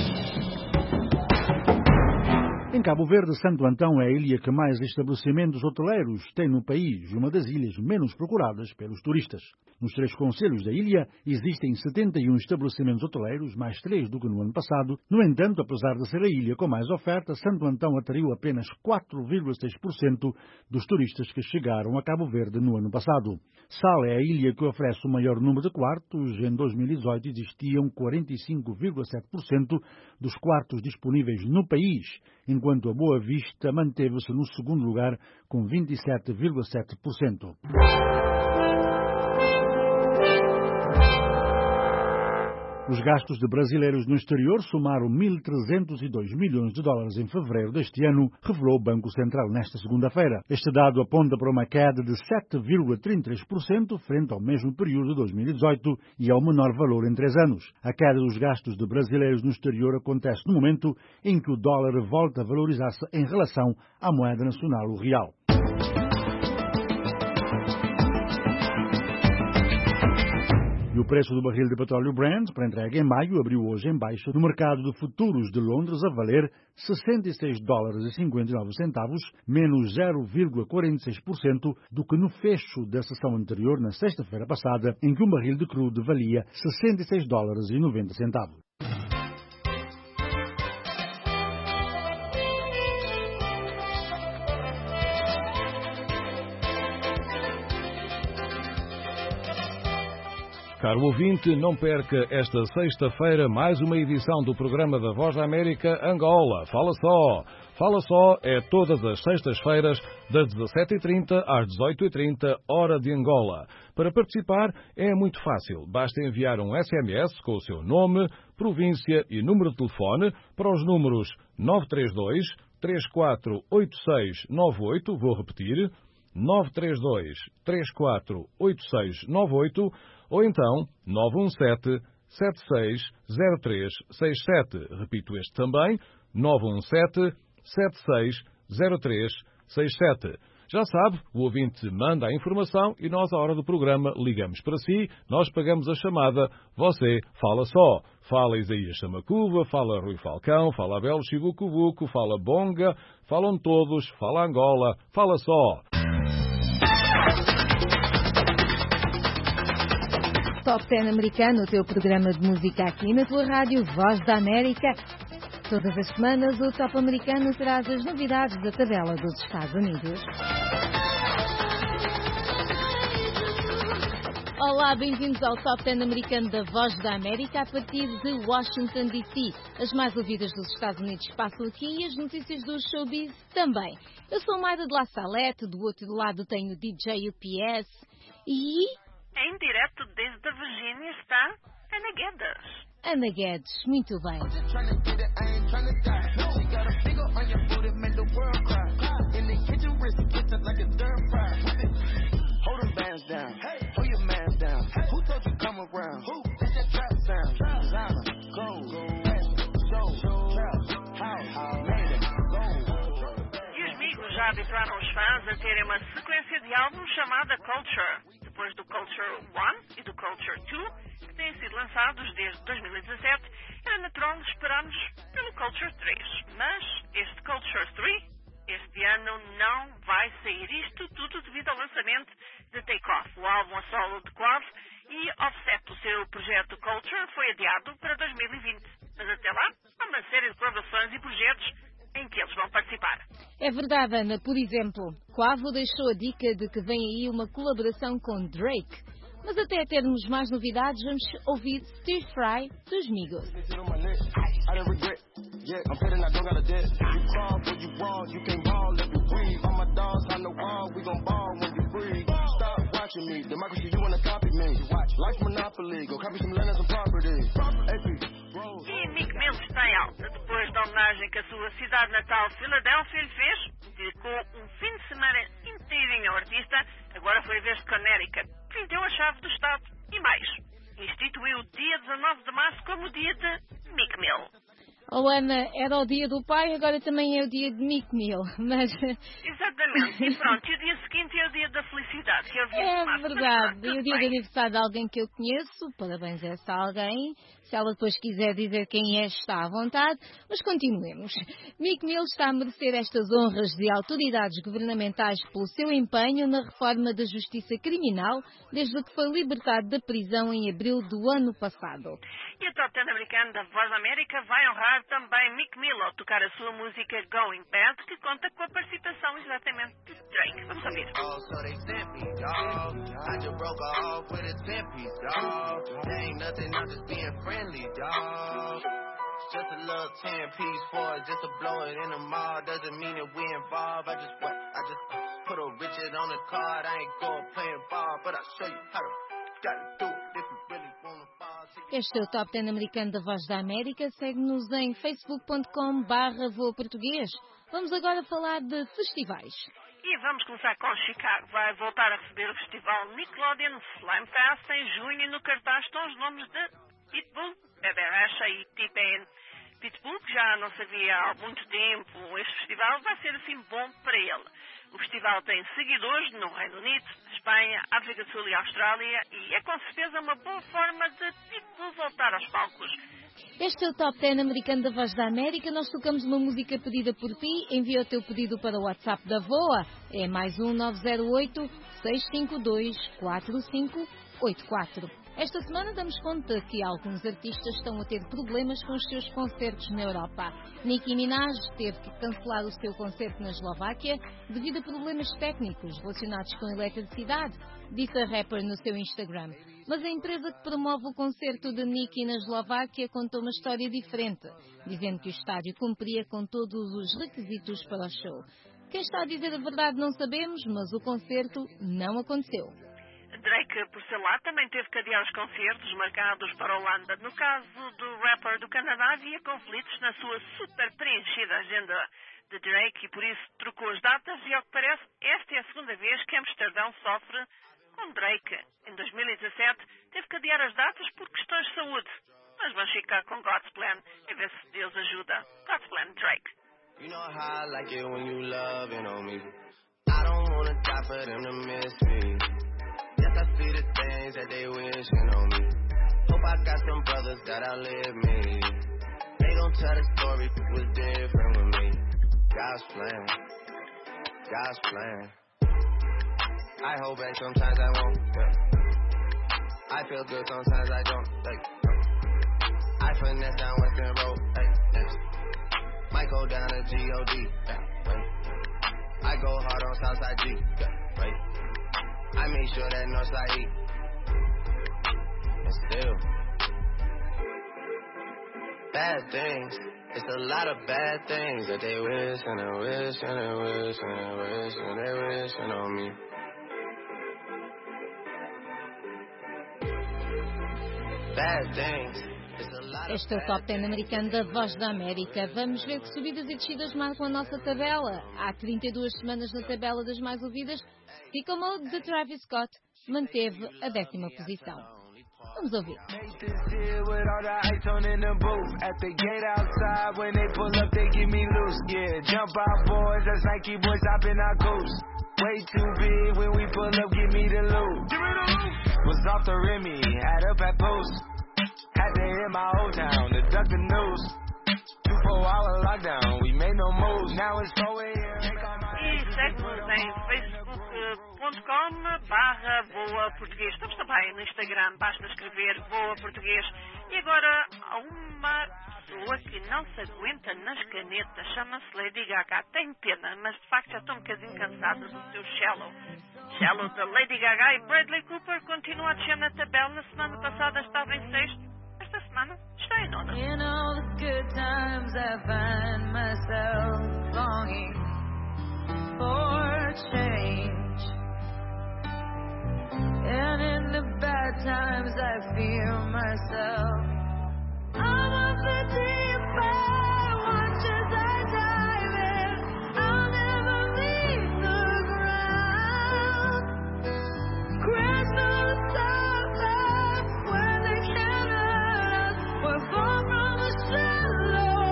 Em Cabo Verde, Santo Antão é a ilha que mais estabelecimentos hoteleiros tem no país, uma das ilhas menos procuradas pelos turistas. Nos 3 concelhos da ilha existem 71 estabelecimentos hoteleiros, mais 3 do que no ano passado. No entanto, apesar de ser a ilha com mais oferta, Santo Antão atraiu apenas 4,6% dos turistas que chegaram a Cabo Verde no ano passado. Sal é a ilha que oferece o maior número de quartos. Em 2018 existiam 45,7% dos quartos disponíveis no país, enquanto a Boa Vista manteve-se no segundo lugar com 27,7%. Os gastos de brasileiros no exterior somaram 1.302 milhões de dólares em fevereiro deste ano, revelou o Banco Central nesta segunda-feira. Este dado aponta para uma queda de 7,33% frente ao mesmo período de 2018 e ao menor valor em 3 anos. A queda dos gastos de brasileiros no exterior acontece no momento em que o dólar volta a valorizar-se em relação à moeda nacional, o real. E o preço do barril de petróleo Brent, para entrega em maio, abriu hoje em baixa no mercado de futuros de Londres a valer $66,59, menos 0,46% do que no fecho da sessão anterior, na sexta-feira passada, em que um barril de crudo valia $66,90. Caro ouvinte, não perca esta sexta-feira mais uma edição do programa da Voz da América Angola. Fala Só! Fala Só é todas as sextas-feiras, das 17h30 às 18h30, hora de Angola. Para participar é muito fácil. Basta enviar um SMS com o seu nome, província e número de telefone para os números 932 348698, vou repetir, 932 348698, ou então 917-760367. Repito este também, 917-760367. Já sabe, o ouvinte manda a informação e nós, à hora do programa, ligamos para si, nós pagamos a chamada, você fala só. Fala Isaías Samacuva, fala Rui Falcão, fala Abel Chibucubuco, fala Bonga, falam todos, fala Angola, fala só. Top 10 americano, o teu programa de música aqui na tua rádio Voz da América. Todas as semanas o Top americano traz as novidades da tabela dos Estados Unidos. Olá, bem-vindos ao Top 10 americano da Voz da América a partir de Washington, D.C. As mais ouvidas dos Estados Unidos passam aqui e as notícias do showbiz também. Eu sou Maida de La Salete, do outro lado tenho o DJ UPS e... Em direto desde a Virgínia está Ana Guedes. Ana Guedes, muito bem. E os amigos já habituaram os fãs a terem uma sequência de álbuns chamada Culture. Depois do Culture 1 e do Culture 2, que têm sido lançados desde 2017, era natural esperarmos pelo Culture 3. Mas este Culture 3, este ano, não vai sair. Isto tudo devido ao lançamento de Take Off, o álbum a solo de Quave, e Offset, o seu projeto Culture, foi adiado para 2020. Mas até lá, há uma série de gravações e projetos em que eles vão participar. É verdade, Ana. Por exemplo, Quavo deixou a dica de que vem aí uma colaboração com Drake. Mas até termos mais novidades, vamos ouvir Stir Fry dos Migos. E Meek Mill está em alta depois da homenagem que a sua cidade natal, Filadélfia, lhe fez. Dedicou um fim de semana inteirinho ao artista. Agora foi a vez de Connecticut, que lhe deu a chave do estado e mais. Instituiu o dia 19 de março como o dia de Meek Mill. Oh, Ana, era o dia do pai, agora também é o dia de Meek Mill, mas... Exatamente, e pronto, e o dia seguinte é o dia da felicidade, que é o dia de março. Verdade, e o dia de aniversário de alguém que eu conheço, parabéns a essa alguém. Se ela depois quiser dizer quem é, está à vontade. Mas continuemos. Meek Mill está a merecer estas honras de autoridades governamentais pelo seu empenho na reforma da justiça criminal, desde que foi libertado da prisão em abril do ano passado. E o Top 10 americano da Voz da América vai honrar também Meek Mill ao tocar a sua música Going Bad, que conta com a participação exatamente de Drake. Vamos ouvir. Just a little 10-piece for it, just to blow it in the mall. Doesn't mean that we involved. I just put a Richard on the card. I ain't going playing ball, but I'll show you how to gotta do it if you really wanna fall. Este é o Top 10 americano da Voz da América. Segue-nos em facebook.com/voaportuguês. Vamos agora falar de festivais. E vamos começar com Chicago. Vai voltar a receber o festival Nickelodeon Slime Fest em junho, e no cartaz estão os nomes de Pitbull, Bebe Rexha e T-Pain. Pitbull, que já não sabia há muito tempo, este festival vai ser assim bom para ele. O festival tem seguidores no Reino Unido, Espanha, África do Sul e Austrália, e é com certeza uma boa forma de Pitbull voltar aos palcos. Este é o Top 10 americano da Voz da América. Nós tocamos uma música pedida por ti. Envia o teu pedido para o WhatsApp da VOA. É mais 908-652-4584. Esta semana damos conta que alguns artistas estão a ter problemas com os seus concertos na Europa. Nicki Minaj teve que cancelar o seu concerto na Eslováquia devido a problemas técnicos relacionados com a eletricidade, disse a rapper no seu Instagram. Mas a empresa que promove o concerto de Nicki na Eslováquia contou uma história diferente, dizendo que o estádio cumpria com todos os requisitos para o show. Quem está a dizer a verdade não sabemos, mas o concerto não aconteceu. Drake, por seu lado, também teve que adiar os concertos marcados para a Holanda. No caso do rapper do Canadá, havia conflitos na sua super preenchida agenda de Drake e por isso trocou as datas e, ao que parece, esta é a segunda vez que Amsterdão sofre com Drake. Em 2017, teve que adiar as datas por questões de saúde. Mas vamos ficar com God's Plan e ver se Deus ajuda. God's Plan, Drake. You know how I like it when you loving on me. I don't wanna die for them to miss me. Yes, I see the things that they wishing on me. Hope I got some brothers that outlive me. They gon' tell the story, it was different with me. God's plan, God's plan. I hold back sometimes I won't, yeah. I feel good sometimes I don't, like, I finesse down Western Road, like, yeah. Might go down to G.O.D., yeah, right. I go hard on Southside G, yeah, right. I make sure that Northside eat. And still, bad things. It's a lot of bad things that they wish and they wish and they wish and they wish and they wishing on me. Bad things. Este é o Top 10 americano da Voz da América. Vamos ver que subidas e descidas marcam a nossa tabela. Há 32 semanas na tabela das mais ouvidas. Sicko Mode de Travis Scott manteve a 10ª posição. Vamos ouvir. Had to hit my old town to duck the news. 24-hour lockdown, we made no moves. Now it's 4 a.m. E segue-nos em facebook.com/voaportuguês. Estamos também no Instagram, basta escrever Voa Português. E agora há uma pessoa que não se aguenta nas canetas, chama-se Lady Gaga. Tem pena, mas de facto já estou um bocadinho cansada do seu Shallow. Shallow da Lady Gaga e Bradley Cooper continua a descer na tabela. Na semana passada estava em sexto, esta semana está em nona. In all the good times I find myself longing for change, and in the bad times I fear myself. I'm up the deep end, watch as I dive in. I'll never leave the ground. Crash on the surface where they can't hurt us. We're far from the shallow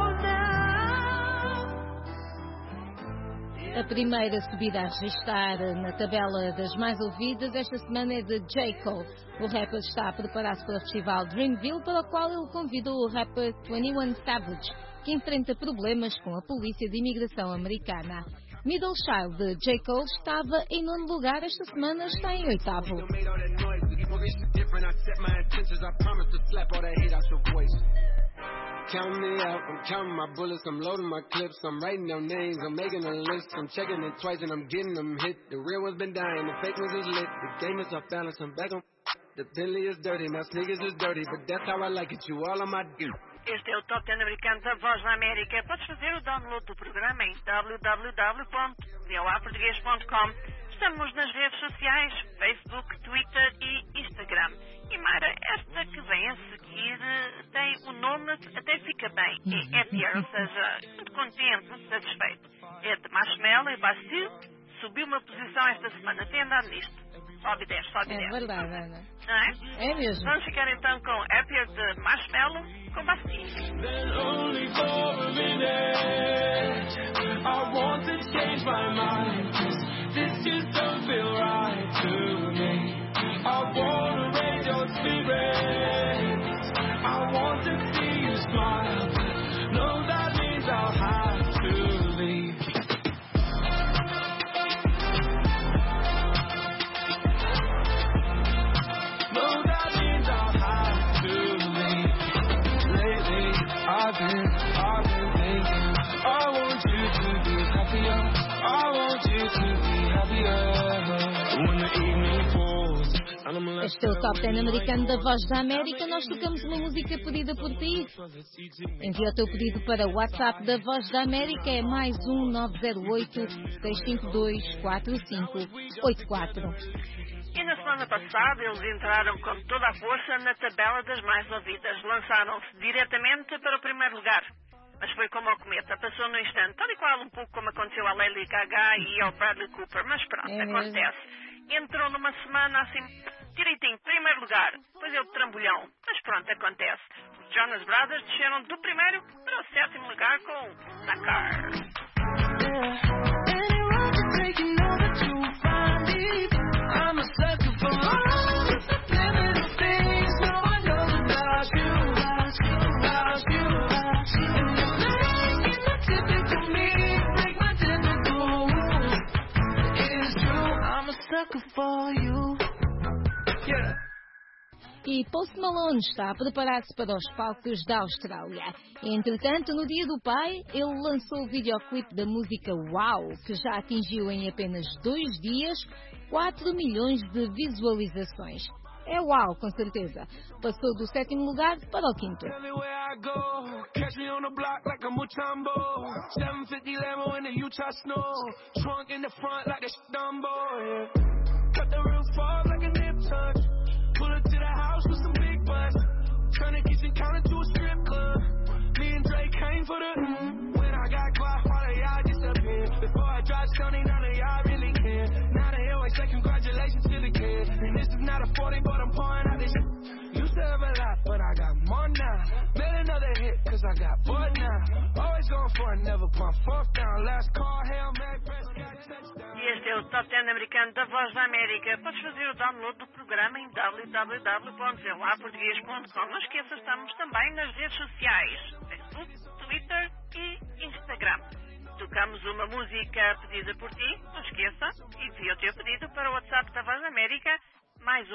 now. A primeira subida a registrar na tabela das mais ouvidas esta semana é de J. Cole. O rapper está a preparar-se para o festival Dreamville, para o qual ele convidou o rapper 21 Savage, que enfrenta problemas com a polícia de imigração americana. Middle Child de J. Cole estava em nono lugar, esta semana está em oitavo. Count me out, I'm counting my bullets, I'm loading my clips, I'm writing down names, I'm making a list, I'm checking it twice and I'm getting them hit. The real one's been dying, the fake ones is lit, the game is off balance, I'm back on. The Bentley is dirty, my sneakers is dirty, but that's how I like it, you all on my dude. Este é o Top 10 americano da Voz da América. Podes fazer o download do programa em www.voaportugues.com. Estamos nas redes sociais, Facebook, Twitter e Instagram. E Mayra, esta que vem a seguir tem o nome, até fica bem, é Happier, ou seja, muito contente, muito satisfeito. É de Marshmello e Bastille, subiu uma posição esta semana, tem andado nisto. Sobe 10, sobe 10. É verdade, Ana. Não é? É mesmo. Vamos ficar então com Happier de Marshmello com Bastille. Then only for a minute I want to change my mind, 'cause this just don't feel right to me. I want to raise your spirits, I want to see you smile, no, that means I'll have to leave. No, that means I'll have to leave. Lately I've been thinking, I want you to be happier, I want you to be happier. When the evening falls. Este é o Top 10 americano da Voz da América. Nós tocamos uma música pedida por ti. Envia o teu pedido para o WhatsApp da Voz da América. É mais 908-652-4584. E na semana passada eles entraram com toda a força na tabela das mais ouvidas. Lançaram-se diretamente para o primeiro lugar. Mas foi como ao cometa, passou no instante. Tal e qual um pouco como aconteceu à Lady Gaga e ao Bradley Cooper. Mas pronto, acontece. Entrou numa semana assim, direitinho, primeiro lugar. Depois é o trambolhão. Mas pronto, acontece. Os Jonas Brothers desceram do primeiro para o sétimo lugar com Dakar. I'm a sucker for all the subliminal things no one knows about you, about you. And you're making the typical me break my typical rules. It is true, I'm a sucker for you. Yeah. E Post Malone está a preparar-se para os palcos da Austrália. Entretanto, no Dia do Pai, ele lançou o videoclipe da música Wow, que já atingiu em apenas 2 dias 4 milhões de visualizações. É Wow, com certeza. Passou do 7º lugar para o 5º. Pull up to the house with some big butts. Turn the kitchen counter to a strip club. Me and Drake came for the when I got quiet, all of y'all disappeared. Before I dropped Sony, none of y'all really care. Now they always say congratulations to the kid. And this is not a 40, but I'm pouring out this. Used to have a lot, but I got more now. Made another hit, cause I got bored now. Always going for it, never pump fourth down. Last call, Hail Mary, press got touchdown. E este é o Top 10 americano da Voz da América. Podes fazer o download do programa em www.voaportugues.com. Não esqueças, estamos também nas redes sociais, Facebook, Twitter e Instagram. tocamos uma música pedida por ti, não esqueça, e envia o teu pedido para o WhatsApp da Voz da América, mais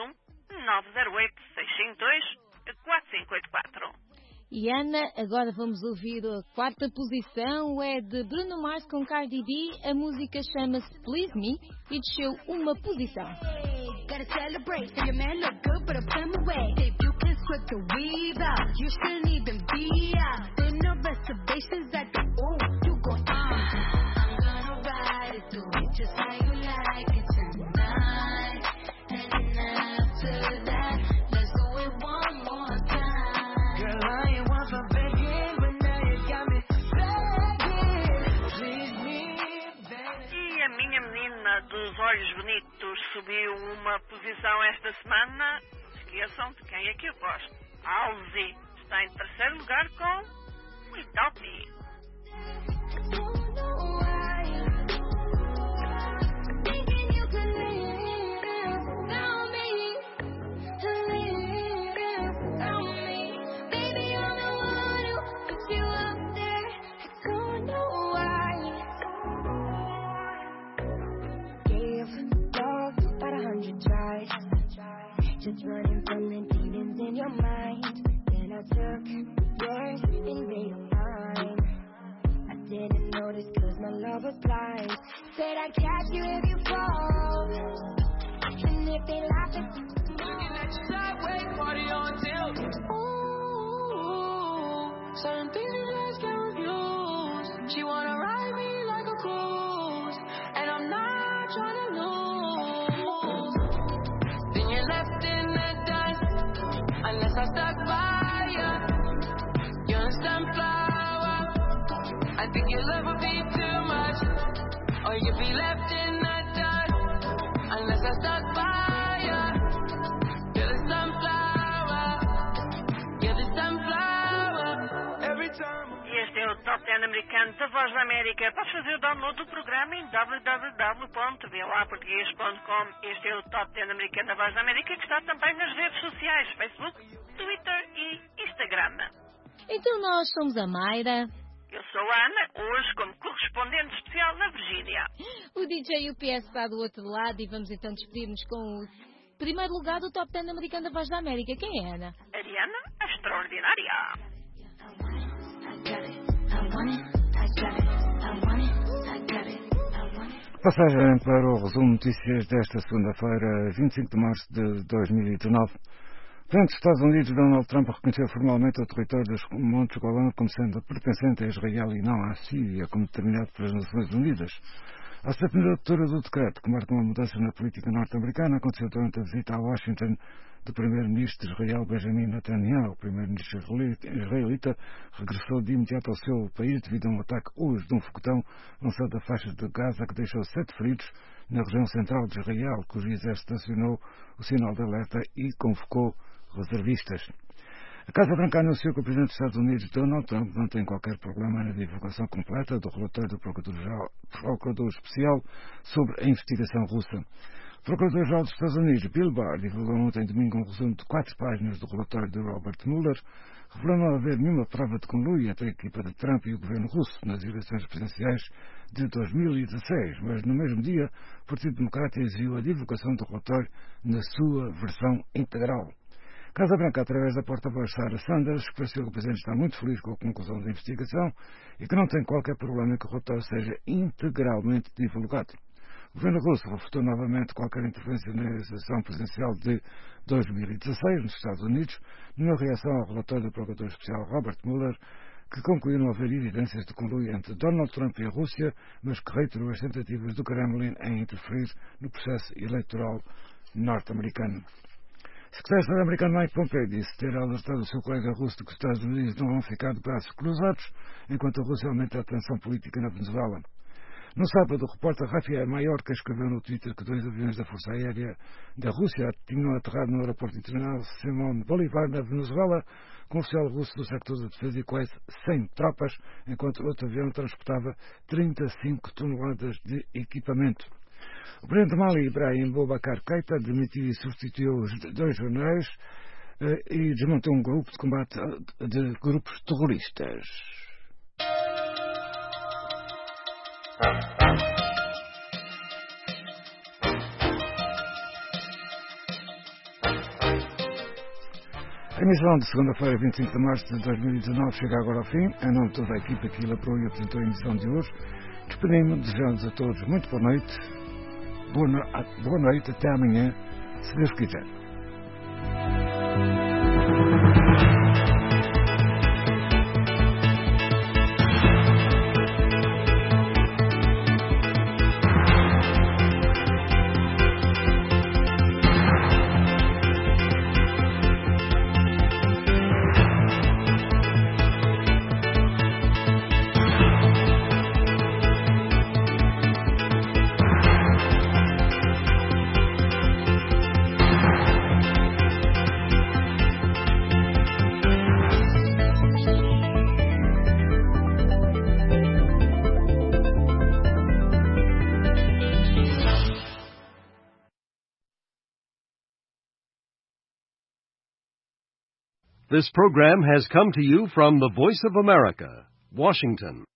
908-652-4584. E Ana, agora vamos ouvir a quarta posição, é de Bruno Mars com Cardi B, a música chama-se Please Me e desceu uma posição. Gotta celebrate, so your man look good, but I put him away. If you can sweat the weave out, you shouldn't even be out. There no reservations at the ooh, you go I'm gonna ride it through it just how you like it tonight. And after that, let's do it one more time. Girl, I ain't one for begging, but now you got me begging. Please me, baby. E a minha menina dos olhos bonitos subiu uma posição esta semana. Esqueçam de quem é que eu gosto. Halsey está em terceiro lugar com Without Me. Just running from the demons in your mind. Then I took yours and made them mine. I didn't notice cause my love was blind. Said I'd catch you if you fall. And if they laugh at you, looking at your sideways, party on tilt. Ooh, certain things you just can't refuse. She wanna ride me like a cruise, and I'm not trying to lose. Then you're left in the dust, unless I stuck by you. You're a sunflower. I think your love would be too much, or you'd be left in the dust, unless I stuck by you. You're the sunflower. You're the sunflower. Every time. Este é o Top 10 americano da Voz da América. Podes fazer o download do programa em www.voaportugues.com. Este é o Top 10 americano da Voz da América, que está também nas redes sociais, Facebook, Twitter e Instagram. Então nós somos a Mayra. Eu sou a Ana, hoje como correspondente especial na Virgínia. O DJ UPS está do outro lado e vamos então despedir-nos com o primeiro lugar do Top 10 americano da Voz da América. Quem é, Ana? Ariana, a extraordinária. Passagem para o resumo de notícias desta segunda-feira, 25 de março de 2019. O presidente dos Estados Unidos, Donald Trump, reconheceu formalmente o território dos Montes Golã como sendo pertencente a Israel e não à Síria, como determinado pelas Nações Unidas. A assinatura do decreto, que marca uma mudança na política norte-americana, aconteceu durante a visita a Washington do primeiro-ministro de Israel, Benjamin Netanyahu. O primeiro-ministro israelita regressou de imediato ao seu país devido a um ataque hoje de um foguetão lançado da faixa de Gaza que deixou 7 feridos na região central de Israel, cujo exército acionou o sinal de alerta e convocou reservistas. A Casa Branca anunciou que o presidente dos Estados Unidos, Donald Trump, não tem qualquer problema na divulgação completa do relatório do Procurador Especial sobre a investigação russa. O Procurador-Geral dos Estados Unidos, Bill Barr, divulgou ontem domingo um resumo de 4 páginas do relatório de Robert Mueller, revelando não haver nenhuma prova de conluio entre a equipa de Trump e o governo russo nas eleições presidenciais de 2016, mas no mesmo dia o Partido Democrata exigiu a divulgação do relatório na sua versão integral. Casa Branca, através da porta-voz Sarah Sanders, esclareceu que o Presidente está muito feliz com a conclusão da investigação e que não tem qualquer problema em que o relatório seja integralmente divulgado. O governo russo refutou novamente qualquer interferência na eleição presidencial de 2016 nos Estados Unidos, numa reação ao relatório do Procurador Especial Robert Mueller, que concluiu não haver evidências de conluio entre Donald Trump e a Rússia, mas que reiterou as tentativas do Kremlin em interferir no processo eleitoral norte-americano. O secretário de Estado americano Mike Pompeo disse ter alertado o seu colega russo de que os Estados Unidos não vão ficar de braços cruzados enquanto a Rússia aumenta a tensão política na Venezuela. No sábado, o repórter Rafael Maiorca escreveu no Twitter que 2 aviões da Força Aérea da Rússia tinham aterrado no aeroporto internacional Simón Bolívar, na Venezuela, com um oficial russo do sector da defesa e quase 100 tropas, enquanto outro avião transportava 35 toneladas de equipamento. O presidente de Mali, Ibrahim Boubacar Keïta, demitiu e substituiu os 2 generais e desmontou um grupo de combate de grupos terroristas. A emissão de segunda-feira, 25 de março de 2019, chega agora ao fim. Em nome de toda a equipa que elaborou e apresentou a emissão de hoje, despedimos-nos, desejamos a todos muito boa noite. Boa noite, até amanhã, se Deus quiser. This program has come to you from the Voice of America, Washington.